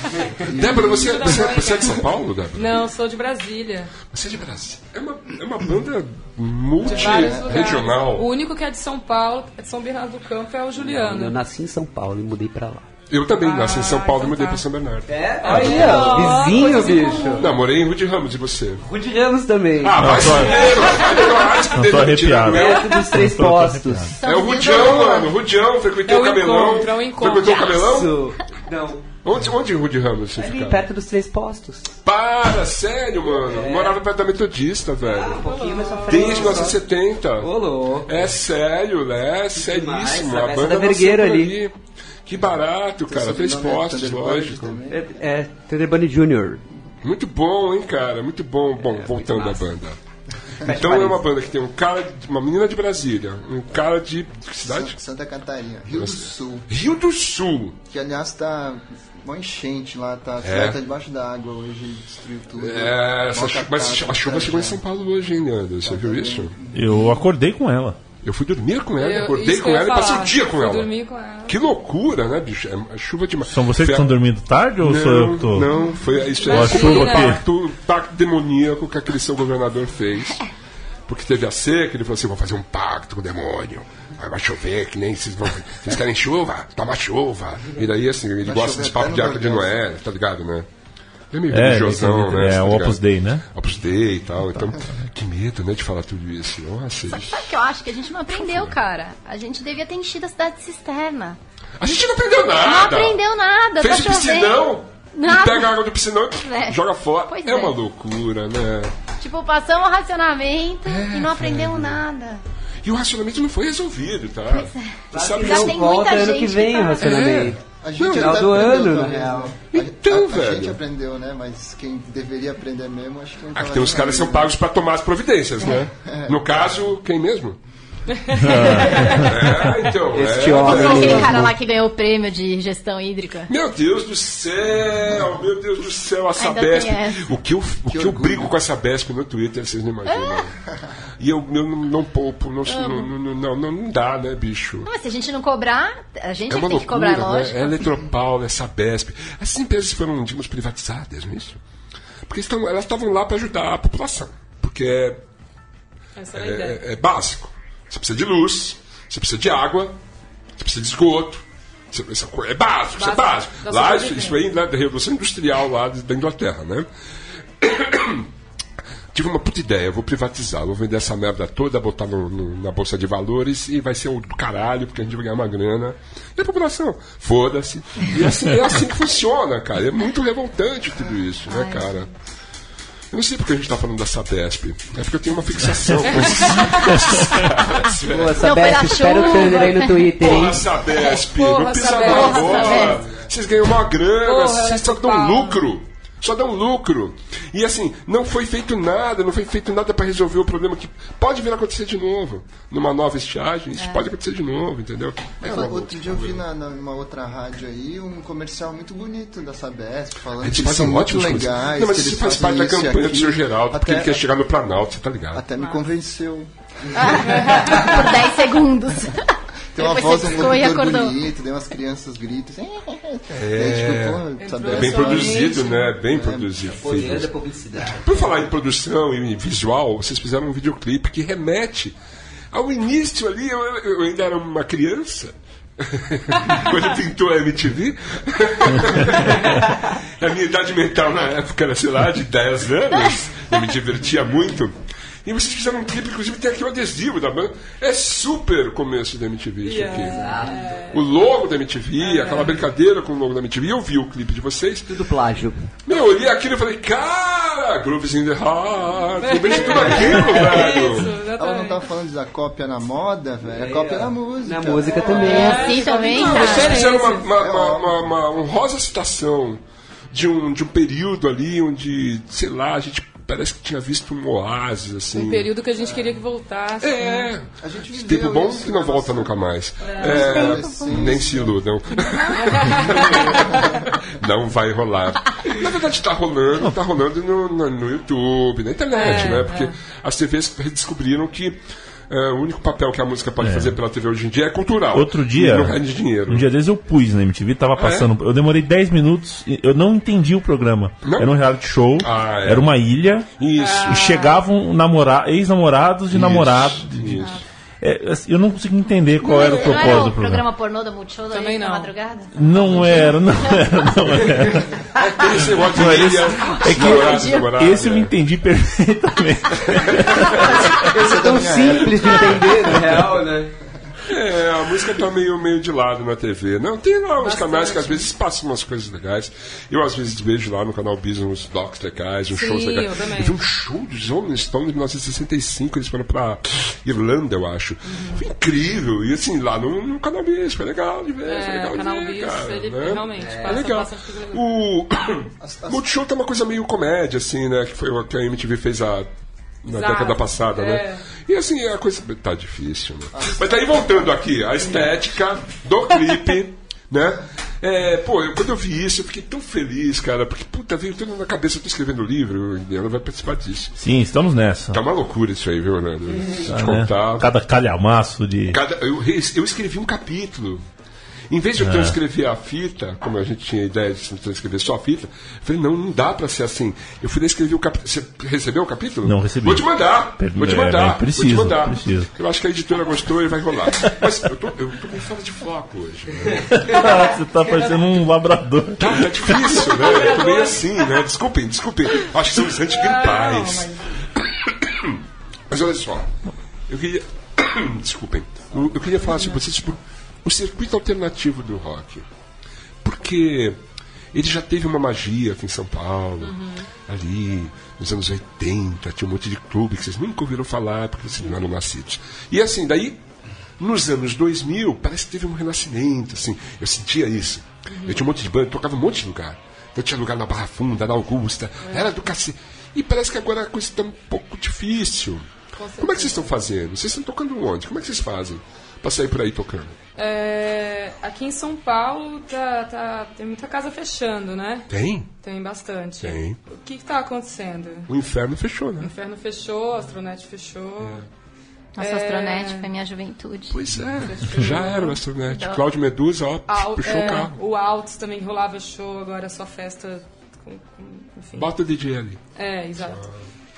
Débora, você, você, você é de São Paulo, Débora? Não, sou de Brasília. Você é de Brasil. É uma, é uma banda De vários multi-regional. lugares. O único que é de São Paulo, é de São Bernardo do Campo, é o Eu Juliano. nasci em São Paulo e mudei pra lá. Eu também nasci em São Ah, Paulo e então mudei tá. para São Bernardo. É? Aí, Olha, ó, vizinho, coisa em bicho. comum. Não, morei em Rude Ramos, e você? Rude Ramos também. Ah, vai tô- ser primeiro! Não tô arrepiado. Perto dos três postos. É o Rudião, mano. O Rudião, frequentei É o o Camelão. encontro, é o encontro. Frequentou o Camelão? Isso. Não. Onde, onde em Rude Ramos você Ali, ficava? perto dos três postos. Para, sério, mano. Morava perto da Metodista, velho. Um pouquinho mais pra frente. Desde mil novecentos e setenta. Ô, louco. É sério, né? É seríssimo. demais, A Travessa banda da Vergueira nasceu por ali. Que barato, cara. Três Sobrenome é postos, Thunderbird lógico. também. É, é Thunder Bunny Júnior Muito bom, hein, cara? Muito bom. Bom, voltando à massa. banda. Então é uma banda que tem um cara, de- uma menina de Brasília, um cara de que cidade? Santa Catarina, Rio do Sul. Rio do Sul. Que aliás tá uma enchente lá, tá, a É. cidade tá debaixo da água hoje, destruiu tudo. É, essa Mó chu- mas catástrofe, a chuva chegou em já. São Paulo hoje, hein, Leandro? Você viu isso? Eu acordei com ela. Eu fui dormir com ela, Eu- acordei isso com que eu ela ia e passei o falar. dia com Fui ela. dormir com ela. Que loucura, né, bicho? É chuva demais. São vocês que Foi a- estão dormindo tarde ou sou eu que tô? Não, foi isso Ou é a foi chuva um que- pacto, um pacto demoníaco que aquele seu governador fez. Porque teve a seca, ele falou assim: vou fazer um pacto com o demônio. Aí vai chover, que nem vocês vão. Vocês querem chuva? Toma chuva. E daí, assim, ele Vai gosta chover dos até papos no de arca de Nordeste. Noé, tá ligado, né? Ele é meio É, religiosão, entendi. né? É, tá o ligado? Opus Dei, né? Opus Dei e tal. Então, que medo, né, de falar tudo isso. Nossa, isso. Sabe o que eu acho? Que a gente não aprendeu, cara. A gente devia ter enchido a cidade de cisterna. A gente não aprendeu nada. Não aprendeu nada, Fez tá o chovendo. piscinão. Nada. E pega a água do piscinão e É. joga fora. Pois é, é. uma loucura, né? Tipo, passamos o racionamento É, e não aprendemos nada. E o racionamento não foi resolvido, tá? Pois é. Você sabe Já isso? tem volta muita ano gente que vem que o tá- racionamento. A gente Não, até final do aprendeu, ano, na na real. Então, a, a, velho. A gente aprendeu, né? Mas quem deveria aprender mesmo, acho que não Aqui tava tem uns nem caras que são aí, pagos pra tomar as providências, né? É. No caso, quem mesmo? é, então, Este é, homem. é, Aquele cara lá que ganhou o prêmio de gestão hídrica. Meu Deus do céu, meu Deus do céu, a Ainda Sabesp. tem essa. O que eu, o que eu brigo com a Sabesp no Twitter, vocês não imaginam. E eu, eu não, não poupo, não, não, não, não, não, não dá, né, bicho? Não, mas se a gente não cobrar, a gente É uma tem que loucura, cobrar, né? lógico. É Eletropaulo, é Sabesp. Essas empresas foram, digamos, privatizadas, não é isso? Porque estão, elas estavam lá para ajudar a população. Porque é, Essa era a ideia. é, é básico. Você precisa de luz, você precisa de água, você precisa de esgoto. Você, essa coisa, é básico, isso é Básico. básico. Da Lá, isso, sobrevivência. isso vem da, da Revolução Industrial lá da Inglaterra, né? Tive uma puta ideia, eu vou privatizar, vou vender essa merda toda, botar no, no, na Bolsa de Valores e vai ser o do caralho, porque a gente vai ganhar uma grana. E a população, foda-se. E assim, é assim que funciona, cara. É muito revoltante tudo isso, né, cara? Eu não sei porque a gente tá falando da Sabesp. É porque eu tenho uma fixação com esses caras, velho. Pô, Não, Sabesp, foi na espera o chuva. Thunder aí no Twitter, Porra, hein? Sabesp, Porra, não pisa Sabesp. na Porra, bola. Sabesp. Vocês ganham uma grana, Porra, vocês só dão Paulo. lucro. Só dão lucro. E assim, não foi feito nada, não foi feito nada para resolver o problema que pode vir a acontecer de novo. Numa nova estiagem, isso pode acontecer de novo, entendeu? É uma- Outro dia eu vi na, na- numa outra rádio aí um comercial muito bonito da Sabesp, falando Eles que eles fazem são muito ótimas coisas. legais. Não, mas que isso eles faz parte fazem da isso e campanha do aquilo. senhor Geraldo, porque Até- ele quer chegar no Planalto, você tá ligado? Até me convenceu. Por dez segundos. Tem uma Depois voz, você um piscou e locutor acordou. bonito, tem umas crianças gritam. É, tipo, pô, Sabesp. É bem produzido, né? Bem produzido. Poder da publicidade. Por falar em produção e visual, vocês fizeram um videoclipe que remete ao início ali. Eu, eu ainda era uma criança. Quando pintou a M T V. A minha idade mental na época era, sei lá, de dez anos. Eu me divertia muito. E vocês fizeram um clipe, inclusive tem aqui o adesivo da banda. É super começo da M T V isso aqui. O logo da M T V, aquela brincadeira com o logo da M T V. Eu vi o clipe de vocês. Tudo plágio. Meu, eu olhei aquilo e falei, cara, Grooves in the Heart. Eu vejo tudo aquilo, velho. Isso, Ela não exatamente. tava falando da cópia na moda, velho. A cópia na música. Na música também. É assim também, Não, cara. vocês fizeram uma, uma, uma, uma, uma honrosa citação de um, de um período ali onde, sei lá, a gente parece que tinha visto um oásis, assim. Um período que a gente queria que voltasse. É, A gente viveu tempo bom isso, que não né, volta nossa- nunca mais. É, nem se iludam. Não vai rolar. Na verdade, tá rolando, tá rolando no, no, no YouTube, na internet, É, né? Porque é. as T Vs descobriram que é, o único papel que a música pode fazer pela T V hoje em dia é cultural. Outro dia, Não rende dinheiro. um dia desses eu pus na M T V, tava passando. Eu demorei dez minutos, e eu não entendi o programa. Não? Era um reality show, Ah, é. era uma ilha, Isso. e chegavam namora ex-namorados de namorados. de- Isso. É, assim, eu não consegui entender qual era o Não propósito era do o programa. programa pornô da Multishow da Também não. madrugada? Não era, não era, não era. Tem esse negócio de Não, ilha, esse- é que namorado, namorada, esse eu é. entendi perfeitamente. É tão simples de entender, na real, né? É, a música tá meio, meio de lado na T V. Não, tem lá uns Bastante. canais que às vezes passam umas coisas legais. Eu às vezes vejo lá no canal Business uns docs legais, uns Sim, shows legais. eu também. vi um show dos Rolling Stones em mil novecentos e sessenta e cinco, eles foram pra Irlanda, eu acho. Foi incrível. E assim, lá no, no canal Business, foi legal de ver. É, foi legal o canal de ver, Business, cara, ele né? realmente É passa legal. bastante coisa legal. O Multishow tá uma coisa meio comédia, assim, né? Que foi o que a M T V fez a. Na Exato, década passada, é. né? E assim, a coisa tá difícil, né? Mas daí voltando aqui, a estética do clipe, né? É, pô, eu, quando eu vi isso, eu fiquei tão feliz, cara, porque, puta, veio tudo na cabeça, eu tô escrevendo um livro, e ela vai participar disso. Sim, estamos nessa. Tá uma loucura isso aí, viu, Nando? Te Tá, né? contar. Cada calhamaço de. Cada, eu, eu escrevi um capítulo. Em vez de eu transcrever a fita, como a gente tinha ideia de transcrever só a fita, eu falei, não, não dá pra ser assim. Eu fui lá escrever o capítulo. Você recebeu o capítulo? Não recebi. Vou te mandar. Per- Vou te é, mandar. é, preciso, vou te mandar. preciso. Eu acho que a editora gostou e vai rolar. Mas eu tô, eu tô com falta de foco hoje. Né? Você tá parecendo um labrador. Tá, tá difícil, né? Eu tô meio assim, né? Desculpem, desculpem. Acho que são os antigripais. Mas olha só. Eu queria. Desculpem. Eu, eu queria falar sobre vocês sobre o circuito alternativo do rock. Porque ele já teve uma magia aqui em São Paulo, ali nos anos oitenta, tinha um monte de clube que vocês nunca ouviram falar porque vocês não eram nascidos. E assim, daí, nos anos dois mil, parece que teve um renascimento, assim, eu sentia isso. Eu tinha um monte de banda, eu tocava um monte de lugar. Eu tinha lugar na Barra Funda, na Augusta, era do cacete. E parece que agora a coisa está um pouco difícil. Como é que vocês estão fazendo? Vocês estão tocando onde? Como é que vocês fazem pra sair por aí tocando? É, aqui em São Paulo tá, tá, tem muita casa fechando, né? Tem? Tem bastante. Tem. O que que tá acontecendo? O Inferno fechou, né? O Inferno fechou, a Astronet fechou. É. Nossa, É. Astronet foi minha juventude. Pois é, já era o Astronet. Não. Cláudio Medusa, ó, Al- puxou é, o carro. o Altos também rolava show, agora é só festa com, com, enfim. Bota o D J ali. É, exato.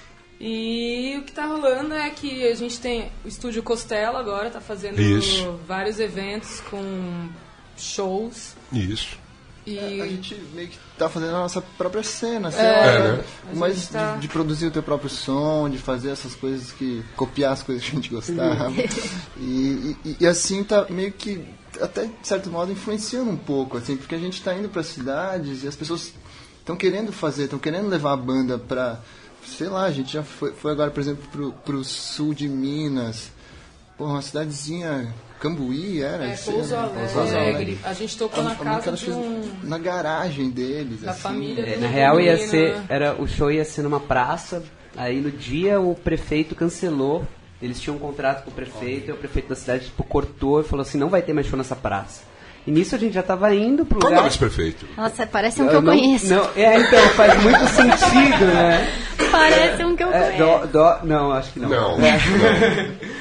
E o que tá rolando é que a gente tem o Estúdio Costela agora, tá fazendo Isso. vários eventos com shows. Isso. E A gente meio que tá fazendo a nossa própria cena, sei É, lá, é, né? a mas gente tá- de, de produzir o teu próprio som, de fazer essas coisas que... copiar as coisas que a gente gostava. e, e, e assim tá meio que, até de certo modo, influenciando um pouco, assim, porque a gente tá indo para cidades e as pessoas estão querendo fazer, estão querendo levar a banda pra... sei lá, a gente já foi, foi agora, por exemplo, pro, pro sul de Minas. Pô, uma cidadezinha... Cambuí era? É, Sei, Pouso né? Alegre. Pouso Alegre. A gente tocou na Uma- casa aquelas de coisas um... na garagem deles, da assim. família É, do na real ia menino. ser, era, o show ia ser numa praça, aí no dia o prefeito cancelou, eles tinham um contrato com o prefeito, e o prefeito da cidade tipo, cortou e falou assim, não vai ter mais show nessa praça. E nisso a gente já tava indo pro Qual é lugar... o nome prefeito? Nossa, parece um que eu não, conheço. Não, é, então, faz muito sentido, né? Parece um que eu É, conheço. dó, dó, não, acho que não. Não. É. não.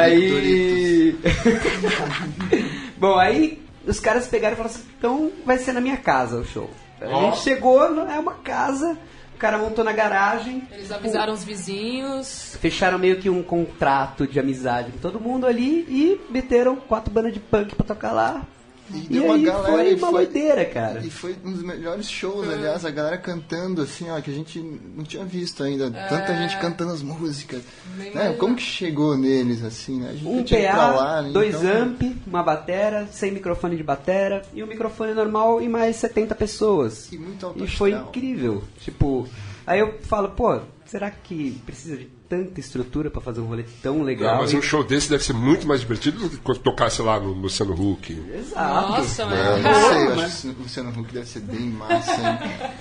Aí. Bom, aí os caras pegaram e falaram assim: então vai ser na minha casa o show. A Ó. gente chegou, é uma casa, o cara montou na garagem. Eles avisaram os vizinhos. Fecharam meio que um contrato de amizade com todo mundo ali e meteram quatro bandas de punk pra tocar lá. E E, deu uma aí galera foi e uma foi- doideira, cara. E foi um dos melhores shows, aliás, a galera cantando assim, ó, que a gente não tinha visto ainda. Tanta gente cantando as músicas. Nem Né? imagina. Como que chegou neles, assim, né? A gente Um tinha P ido pra A, lá, né? dois Então, amp, uma batera, sem microfone de batera e um microfone normal e mais setenta pessoas. E muito alto E foi astral. incrível. Tipo, aí eu falo, pô, será que precisa de tanta estrutura pra fazer um rolê tão legal? Não, mas E- um show desse deve ser muito mais divertido do que quando tocasse lá no Luciano Huck. Exato. Nossa, Eu mas... não sei, eu mas- acho que o Luciano Huck deve ser bem massa, hein?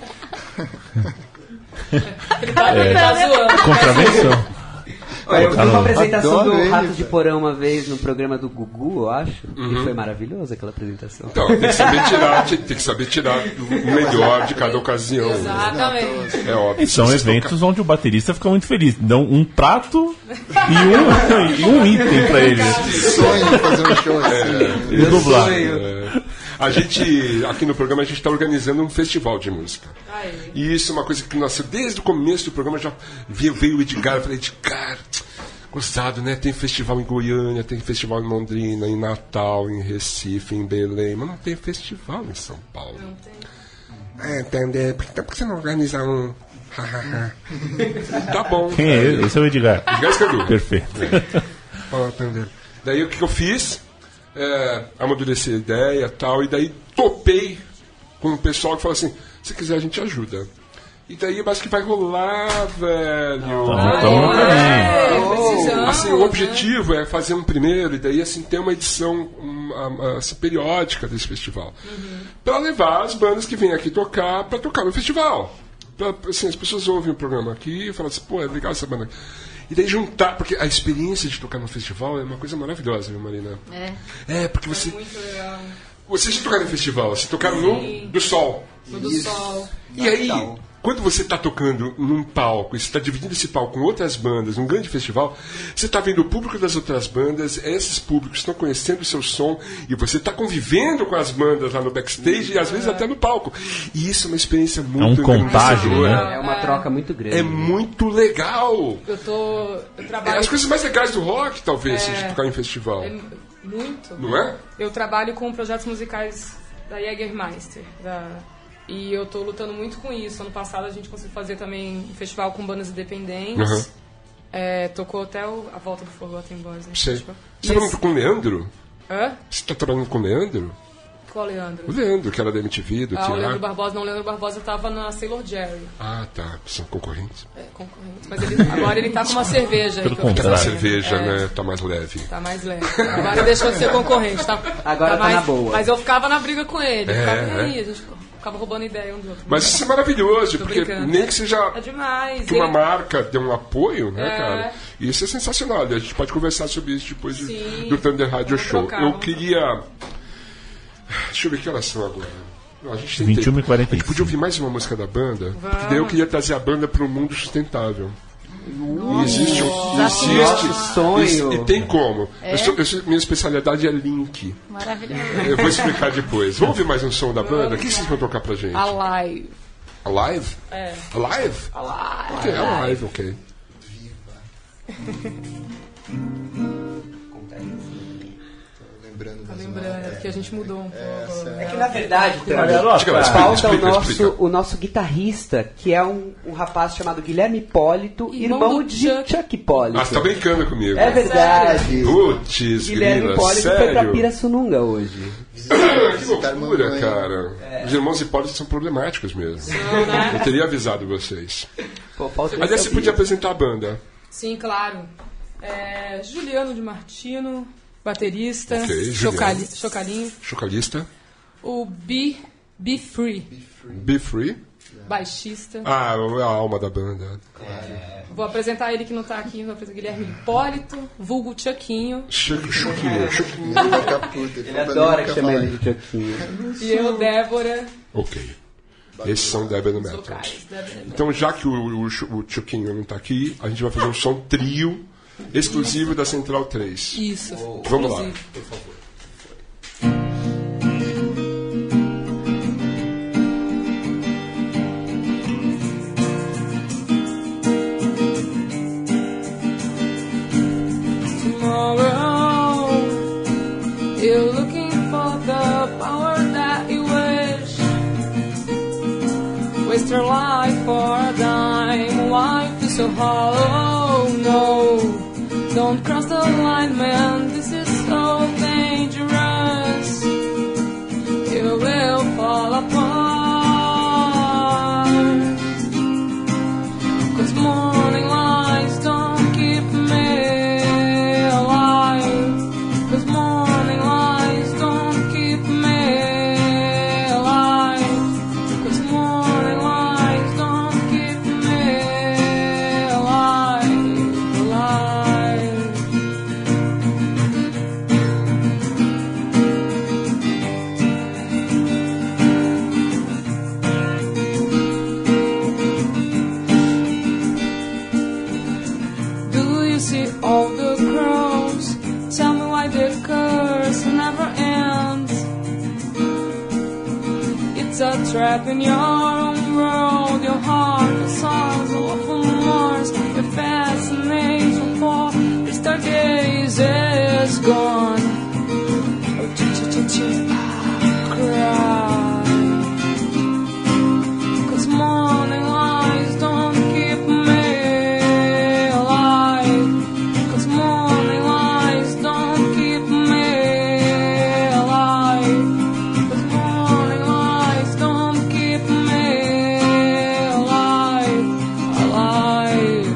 Ele tá, ele tá zoando. Contravenção. Olha, eu vi uma apresentação Adoro do ele, Rato de cara. Porão uma vez no programa do Gugu, eu acho. E foi maravilhosa aquela apresentação. Então, tem que saber tirar, tem que saber tirar o melhor de cada ocasião. né? Exatamente. É óbvio. E são Vocês eventos onde o baterista fica muito feliz. Dão um prato e um, e um item pra ele. Sonho de fazer um show assim. E dublar. É, a gente, aqui no programa, a gente está organizando um festival de música. Aí. E isso é uma coisa que nasceu desde o começo do programa. Já veio, veio o Edgar, eu falei, Edgar, gostado, né? Tem festival em Goiânia, tem festival em Londrina, em Natal, em Recife, em Belém, mas não tem festival em São Paulo. Não tem. É, entendeu? Por que- por que você não organiza um? Tá bom. Quem é ele? Esse é o Edgar. Edgar Escadu. Perfeito. Ó, entendeu? Daí o que, que eu fiz? É, amadureci a ideia e tal, e daí topei com o pessoal que falou assim: se quiser a gente ajuda. E daí eu acho que vai rolar, velho. Então, então, É, é. precisamos, Assim, o né? objetivo é fazer um primeiro e daí assim ter uma edição uma, assim, periódica desse festival. Para levar as bandas que vêm aqui tocar para tocar no festival. Pra, assim, as pessoas ouvem o programa aqui e falam assim, pô, é legal essa banda aqui. E daí juntar, porque a experiência de tocar no festival é uma coisa maravilhosa, viu, Marina? É. É, porque você. Muito legal. Vocês já tocaram no festival, vocês tocaram no do sol. No do sol. E aí, quando você está tocando num palco, e você está dividindo esse palco com outras bandas, num grande festival, você está vendo o público das outras bandas, esses públicos estão conhecendo o seu som, e você está convivendo com as bandas lá no backstage e às vezes até no palco. E isso é uma experiência muito um contágio, engrandecedora. É uma troca muito grande. É muito legal. Eu tô... Eu É trabalho... as coisas mais legais do rock, talvez, se a gente É. tocar em festival. É muito. Não é? Eu trabalho com projetos musicais da Jägermeister. Da... E eu tô lutando muito com isso. Ano passado a gente conseguiu fazer também um festival com bandas independentes. Uhum. É, tocou até o- a volta do Forgotten Boys, né? Você Festival. está E trabalhando esse- com o Leandro? Hã? Você está trabalhando com o Leandro? Qual Leandro? O Leandro, que era da M T V, do Ah, o Leandro Tiago. Barbosa. Não, o Leandro Barbosa tava na Sailor Jerry. Ah, tá. São concorrentes. É, concorrente. Mas ele, agora ele tá com uma cerveja. aí Pelo que eu Porque tô a contrário. sabendo. cerveja, É, né, tá mais leve. Tá mais leve. Agora deixou de ser concorrente. Tá, Agora tá mais- na boa. Mas eu ficava na briga com ele. Eu É, ficava é. aí, a gente ficava roubando ideia um do outro. Mas isso é maravilhoso, Tô porque brincando. nem que seja É demais. que uma Ele- marca dê um apoio, né, É. cara? E isso é sensacional. A gente pode conversar sobre isso depois de, Sim, do Thunder Radio Show. trocar. Eu queria... Deixa eu ver que horas são agora. Não, a gente tem vinte e uma tempo. e quarenta e cinco. A gente podia ouvir mais uma música da banda? Porque daí eu queria trazer a banda para um mundo sustentável. E existe um. Existe, sonho. E, e tem como. É? Eu sou, eu sou, minha especialidade é link. Maravilhoso. Eu vou explicar depois. Vamos ouvir mais um som da banda? O que vocês vão tocar pra gente? Alive. Alive? É. Alive? Alive. Ok, Alive, ok. Lembrando Tá das lembrando, é porque a gente mudou um pouco. É que na verdade, Garoto, Diga lá, explica, falta explica, o, nosso, explica. o nosso guitarrista, que é um, um rapaz chamado Guilherme Hipólito, Irmão irmão, do de Chuck. Chuck Hipólito. Ah, você tá brincando comigo. É verdade. Putz, Guilherme grila, Hipólito foi pra sério? Pirassununga hoje. Que Visitar loucura, mamãe. cara. Os irmãos Hipólitos são problemáticos mesmo. Eu teria avisado vocês. Pô, falta Aliás, esse você podia ouvido. apresentar a banda. Sim, claro. É, Juliano de Martino, baterista. Ok, Chocali, Juliano. Chocalinho. Chocalista. O Be, Be Free, Be Free. baixista. Ah, é a alma da banda. Vou apresentar ele que não tá aqui, vou apresentar Guilherme Hipólito, vulgo Chuquinho. Chuquinho, Chuquinho, Chuquinho. Ele adora que chama ele de Chuquinho. E eu, Débora. Ok. Esses são Débora no Metal. Vocais, Débora. Então, já que o, o, o Chuquinho não tá aqui, a gente vai fazer um som trio exclusivo da Central três. Isso. Vamos lá, Inclusive. por favor. Tomorrow, you're looking for the power that you wish. Waste your life for a dime. Why feel so hollow? No, don't cross the line, man. This is so dangerous. You will fall apart. 'Cause morning lies don't keep me alive. 'Cause morning lies don't keep me alive. 'Cause morning lies don't keep me alive, alive. Do you see all the crows? Tell me why the curse never ends. It's a trap in your own world. Your heart is songs of remorse. Your fascination for the stargaze is gone. Oh, ch ch ch ch, I cry. 'Cause morning lies don't keep me alive. 'Cause morning lies don't keep me alive. 'Cause morning lies don't keep me alive, alive.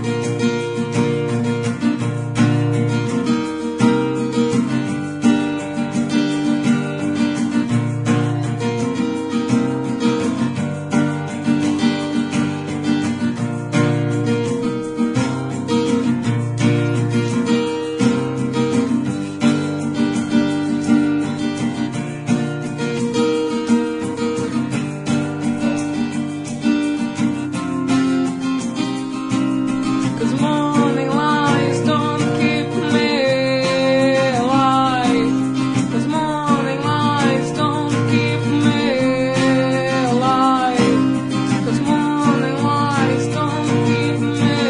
Cause morning lies don't keep me alive. Cause morning lies don't keep me alive. Cause morning lies don't keep me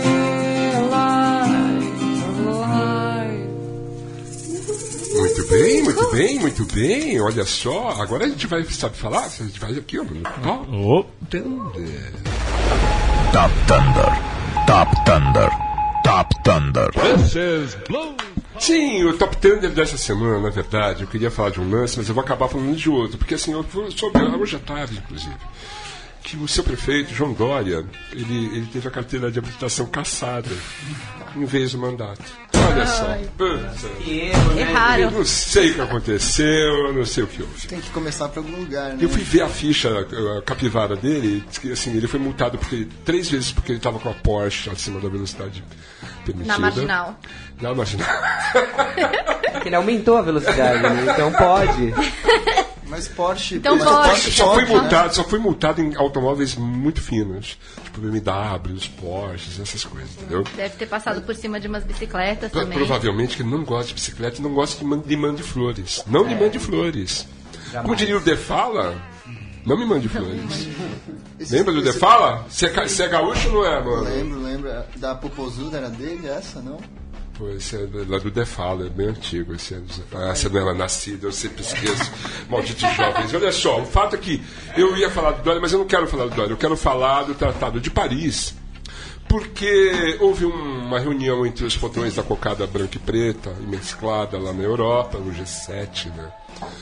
alive, alive. Muito bem, muito bem, muito bem. Olha só, agora a gente vai, sabe falar? A gente vai aqui, ó. Top Oh. Thunder. Top Thunder. Top Thunder. Top Thunder. Sim, o Top Thunder dessa semana, na verdade, eu queria falar de um lance, mas eu vou acabar falando de outro, porque assim, eu soube hoje à tarde, inclusive, que o seu prefeito, João Dória, ele, ele teve a carteira de habilitação cassada em vez do mandato. Olha só. Putz, Erraram. eu não sei o que aconteceu, eu não sei o que houve. Tem que começar pra algum lugar, né? Eu fui ver a ficha, a capivara dele, diz que, assim, ele foi multado porque, três vezes porque ele estava com a Porsche acima da velocidade permitida. Na marginal. Na marginal. Ele aumentou a velocidade, né? Então pode. Mas Porsche... Então mas pode. Porsche Só foi pode, né? multado, só foi multado em automóveis muito finos, tipo B M W, Porsches, essas coisas, entendeu? Deve ter passado por cima de umas bicicletas Pro- também. Provavelmente que ele não gosta de bicicleta e não gosta de man- de mande flores. Não me mande flores. Como diria o Defala, não me mande flores. Esse- Lembra do esse- Defala? Você é, ca- você é gaúcho ou não é, mano? Lembro, lembro. Da Popozuda era dele, essa, não? Pô, esse é lá do Defala, é bem antigo. Esse é, ah, essa não era nascida, eu sempre esqueço. Malditos jovens. Olha só, o fato é que eu ia falar do Dória, mas eu não quero falar do Dória, eu quero falar do Tratado de Paris. Porque houve um- uma reunião entre os fotões da cocada branca e preta, e mesclada lá na Europa, no G sete, né?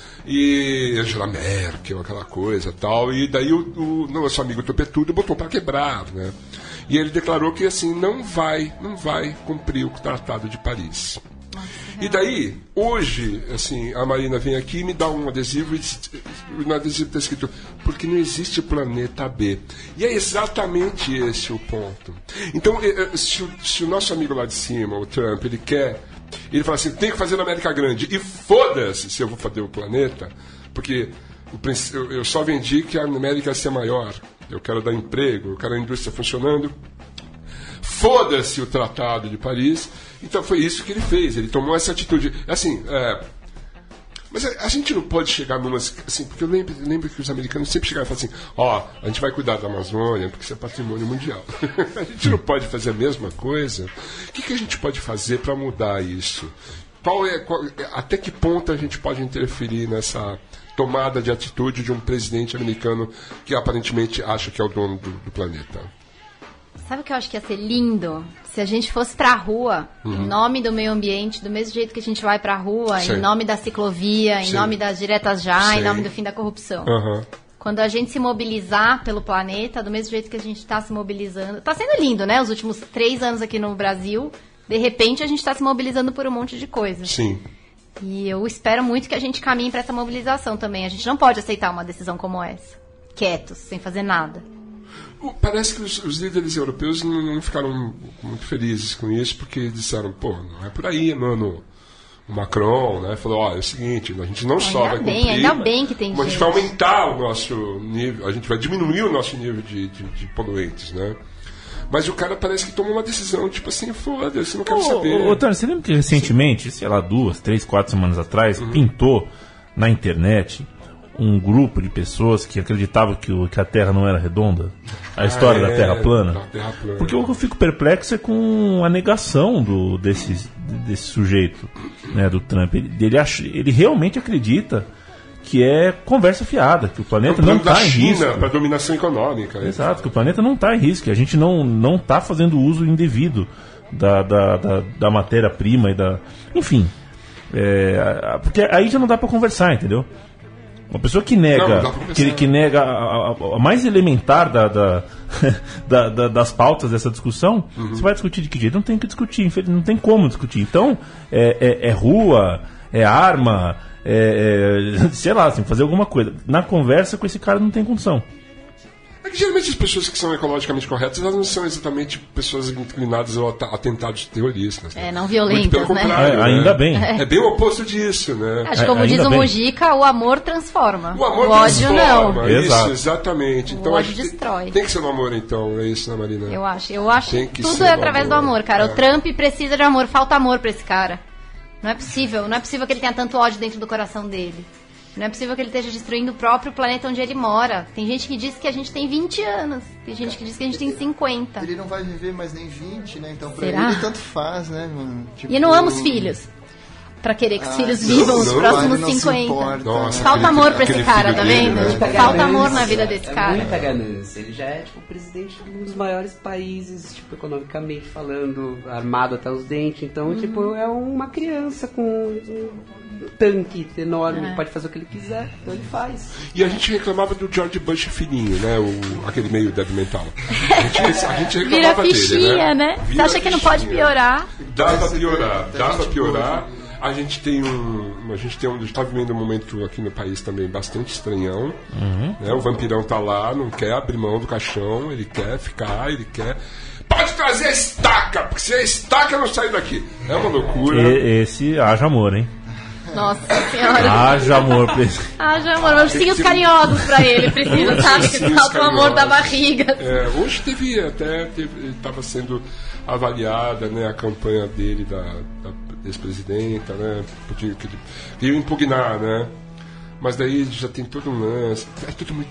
E Angela Merkel, aquela coisa tal. E daí o, o nosso amigo Topetudo botou para quebrar, né? E ele declarou que assim não vai, não vai cumprir o Tratado de Paris. E daí, hoje, assim, a Marina vem aqui e me dá um adesivo e diz- no adesivo está escrito porque não existe planeta B. E é exatamente esse o ponto. Então, eh, eh, se o, se o nosso amigo lá de cima, o Trump, ele quer, ele fala assim, tem que fazer na América Grande. E foda-se se eu vou fazer o planeta, porque o princ- eu, eu só vendi que a América ia ser maior. Eu quero dar emprego, eu quero a indústria funcionando. Foda-se o Tratado de Paris. Então foi isso que ele fez. Ele tomou essa atitude. Assim, é, mas a, a gente não pode chegar numas. Assim, porque eu lembro, lembro que os americanos sempre chegavam e falavam assim: ó, a gente vai cuidar da Amazônia porque isso é patrimônio mundial. A gente não pode fazer a mesma coisa. O que, que a gente pode fazer para mudar isso? Qual é, qual- até que ponto a gente pode interferir nessa tomada de atitude de um presidente americano que aparentemente acha que é o dono do, do planeta? Sabe o que eu acho que ia ser lindo? Se a gente fosse pra rua, em nome do meio ambiente, do mesmo jeito que a gente vai pra rua, Sim. em nome da ciclovia, em Sim. nome das diretas já, Sim. em nome do fim da corrupção. Aham. Quando a gente se mobilizar pelo planeta, do mesmo jeito que a gente está se mobilizando. Tá sendo lindo, né? Os últimos três anos aqui no Brasil, de repente a gente está se mobilizando por um monte de coisa. Sim. E eu espero muito que a gente caminhe para essa mobilização também. A gente não pode aceitar uma decisão como essa, quietos, sem fazer nada. Parece que os, os líderes europeus não, não ficaram muito felizes com isso, porque disseram, pô, não é por aí, mano. O Macron, né, falou, ó, é o seguinte, a gente não só Ainda vai bem, cumprir, ainda bem que tem como a gente gente. vai aumentar o nosso nível, a gente vai diminuir o nosso nível de, de, de poluentes, né? Mas o cara parece que tomou uma decisão, tipo assim, foda-se, não quero saber. Ô, Tânia, você lembra que recentemente, sei lá, duas, três, quatro semanas atrás, Uhum. pintou na internet um grupo de pessoas que acreditavam que, o- que a Terra não era redonda? A história Ah, da é, Terra plana? da Terra plana. Porque o que eu fico perplexo é com a negação do, desse, desse sujeito, né, do Trump. Ele, ele, acha, ele realmente acredita que é conversa fiada, que o É o planeta não plano da está em risco. China para dominação econômica. né? Exato, que o planeta não está em risco, que a gente não não está fazendo uso indevido da, da, da, da matéria-prima e da... Enfim, é, a- porque aí já não dá para conversar, entendeu? Uma pessoa que Não, nega, não dá pra conversar. que, que nega a, a- a mais elementar da, da, da- da- das pautas dessa discussão, Uhum. você vai discutir de que jeito? Não tem que discutir, infeliz- não tem como discutir. Então, é, é- é rua, é arma, é, é, sei lá, assim, fazer alguma coisa. Na conversa com esse cara não tem condição. É que geralmente as pessoas que são ecologicamente corretas, elas não são exatamente pessoas inclinadas a ata- atentados terroristas. né? É, não Muito violentas, pelo né? contrário, É, né? ainda bem. É bem o oposto disso, né? Acho que É, como ainda diz o bem. Mujica, o amor transforma. O amor ódio transforma, não. Isso, Exato. exatamente. O Então, ódio acho que destrói. Tem que ser no amor, então, é isso, né, Marina? Eu acho, eu acho Tem que que tudo ser é do através do amor. amor, cara. É. O Trump precisa de amor, falta amor pra esse cara. Não é possível, não é possível que ele tenha tanto ódio dentro do coração dele. Não é possível que ele esteja destruindo o próprio planeta onde ele mora. Tem gente que diz que a gente tem vinte anos, tem gente que diz que a gente tem cinquenta. Ele não vai viver mais nem vinte, né? Então pra Será? ele tanto faz, né, mano? Tipo, E eu não amo os filhos. pra querer que os Ah, filhos não, vivam os não, próximos ele não se cinquenta. importa. Nossa, Falta aquele- amor pra aquele esse cara, filho tá dele, vendo? né? Muita Falta amor ganância, na vida desse é cara. muita ganância. Ele já é tipo o presidente de um dos maiores países, tipo, economicamente falando, armado até os dentes. Então, Uhum. tipo, é uma criança com um tanque enorme, É. pode fazer o que ele quiser, então ele faz. E a gente reclamava do George Bush fininho, né? O, aquele meio débil mental. A gente, a gente Vira reclamava dele, fichinha, né? Você Vira acha que não pode fichinha. piorar? Dá pra piorar, dá pra piorar. A gente tem um. A gente tem um. Está vivendo um momento aqui no país também bastante estranhão. Né? O vampirão tá lá, não quer abrir mão do caixão, ele quer ficar, ele quer. Pode trazer a estaca, porque se a estaca não sair daqui. É uma loucura. E- esse haja amor, hein? Nossa senhora. Haja amor pra esse. Haja amor, ursinhos carinhosos pra ele, precisa, sabe? Que Ursinhos falta o amor da carinhosos. barriga. É, hoje teve até estava sendo avaliada, né, a campanha dele da, da ex-presidenta, né, porque que ele queria impugnar, né, mas daí já tem todo um lance, é tudo muito.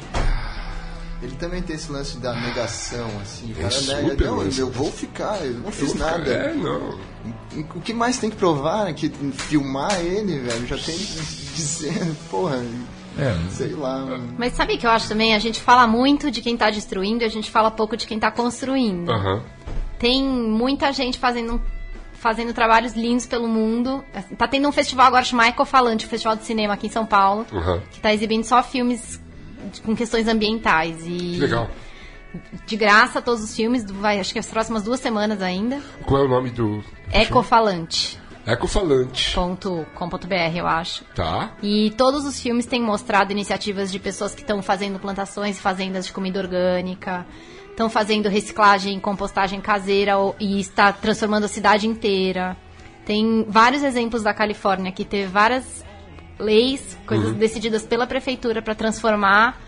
Ele também tem esse lance da negação, assim. O É cara nega, super não, lance. eu vou ficar, eu não fiz Eu- nada. É, não. O que mais tem que provar é que filmar ele, velho, já tem dizendo, porra, É, sei lá. Mano. Mas sabe o que eu acho também? A gente fala muito de quem tá destruindo e a gente fala pouco de quem tá construindo. Aham. Tem muita gente fazendo, fazendo trabalhos lindos pelo mundo. Tá tendo um festival agora chamado Ecofalante, um festival de cinema aqui em São Paulo, Aham. que tá exibindo só filmes com questões ambientais. E Que legal. de graça todos os filmes, do- vai, acho que as próximas duas semanas ainda. Qual é o nome do Ecofalante Ecofalante? ponto com ponto b r, eu acho. Tá. E todos os filmes têm mostrado iniciativas de pessoas que estão fazendo plantações e fazendas de comida orgânica, estão fazendo reciclagem e compostagem caseira ou- e está transformando a cidade inteira. Tem vários exemplos da Califórnia que teve várias leis, coisas decididas pela prefeitura para transformar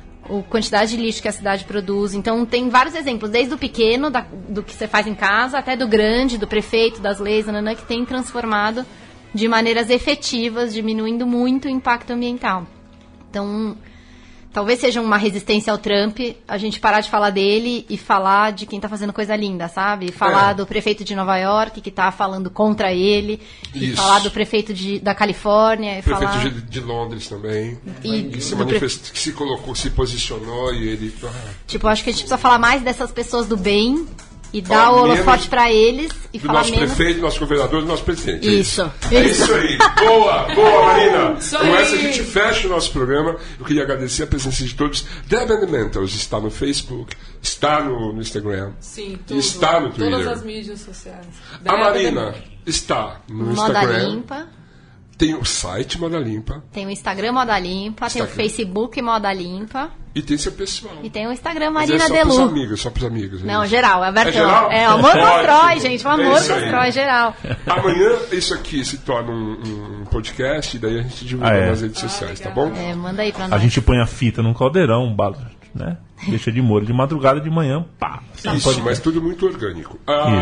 a quantidade de lixo que a cidade produz. Então tem vários exemplos, desde o pequeno, da- do que você faz em casa, até do grande, do prefeito, das leis, nananã, que tem transformado de maneiras efetivas, diminuindo muito o impacto ambiental. Então, talvez seja uma resistência ao Trump a gente parar de falar dele e falar de quem tá fazendo coisa linda, sabe? Falar É. do prefeito de Nova York, que tá falando contra ele, e Isso. falar do prefeito de, da Califórnia, e Prefeito falar... de, de Londres também. E Que se do pre- manifestou, que se colocou, se posicionou e ele. Ah, Tipo, acho que a gente precisa falar mais dessas pessoas do bem e dar Falar o holofote menos pra eles e do falar nosso menos... prefeito, do nosso governador, do nosso presidente. É Isso. É isso aí. Boa, boa, Marina. Isso Com aí. essa a gente fecha o nosso programa. Eu queria agradecer a presença de todos. Deb Elementals está no Facebook, está no, no Instagram, Sim, tudo. está no Twitter. Todas as mídias sociais. A Marina está no Moda Instagram. Limpa. Tem o site Moda Limpa Tem o Instagram Moda Limpa, tem o Instagram. Facebook Moda Limpa e tem seu pessoal. e tem o Instagram Mas Marina é só pros Delu. amigos, só pros amigos. é Não, isso. geral, é aberto. É geral? É, o amor Ótimo. constrói, gente. O É amor isso aí. constrói, geral. Amanhã isso aqui se torna um, um podcast e daí a gente divulga Ah, é. nas redes sociais, tá bom? É, manda aí pra A nós. gente põe a fita num caldeirão, bala, né? Deixa de molho de madrugada, de manhã, pá. Isso, mas tudo muito orgânico.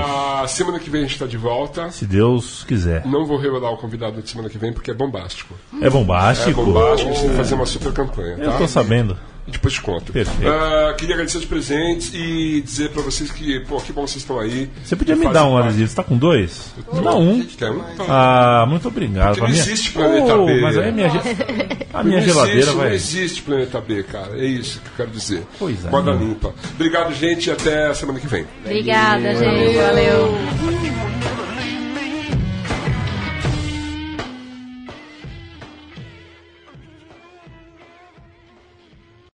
A semana que vem a gente está de volta. Se Deus quiser. Não vou revelar o convidado de semana que vem porque é bombástico. É É bombástico? bombástico, a gente tem que fazer uma super campanha, Eu tá? tô sabendo. Depois te conto. Perfeito. Ah, queria agradecer os presentes e dizer pra vocês que, pô, que bom vocês estão aí. Você podia Que me fazem dar um parte- adesivo? Você tá com dois? Me dá um. Quer um? Tá. Ah, muito obrigado. Porque não A minha- existe planeta Oh, B. Mas aí a minha, ge- a minha Não geladeira existe, vai... Não existe planeta B, cara. É isso que eu quero dizer. Pois é. Moda limpa. Obrigado, gente, e até a semana que vem. Obrigada, gente. Valeu.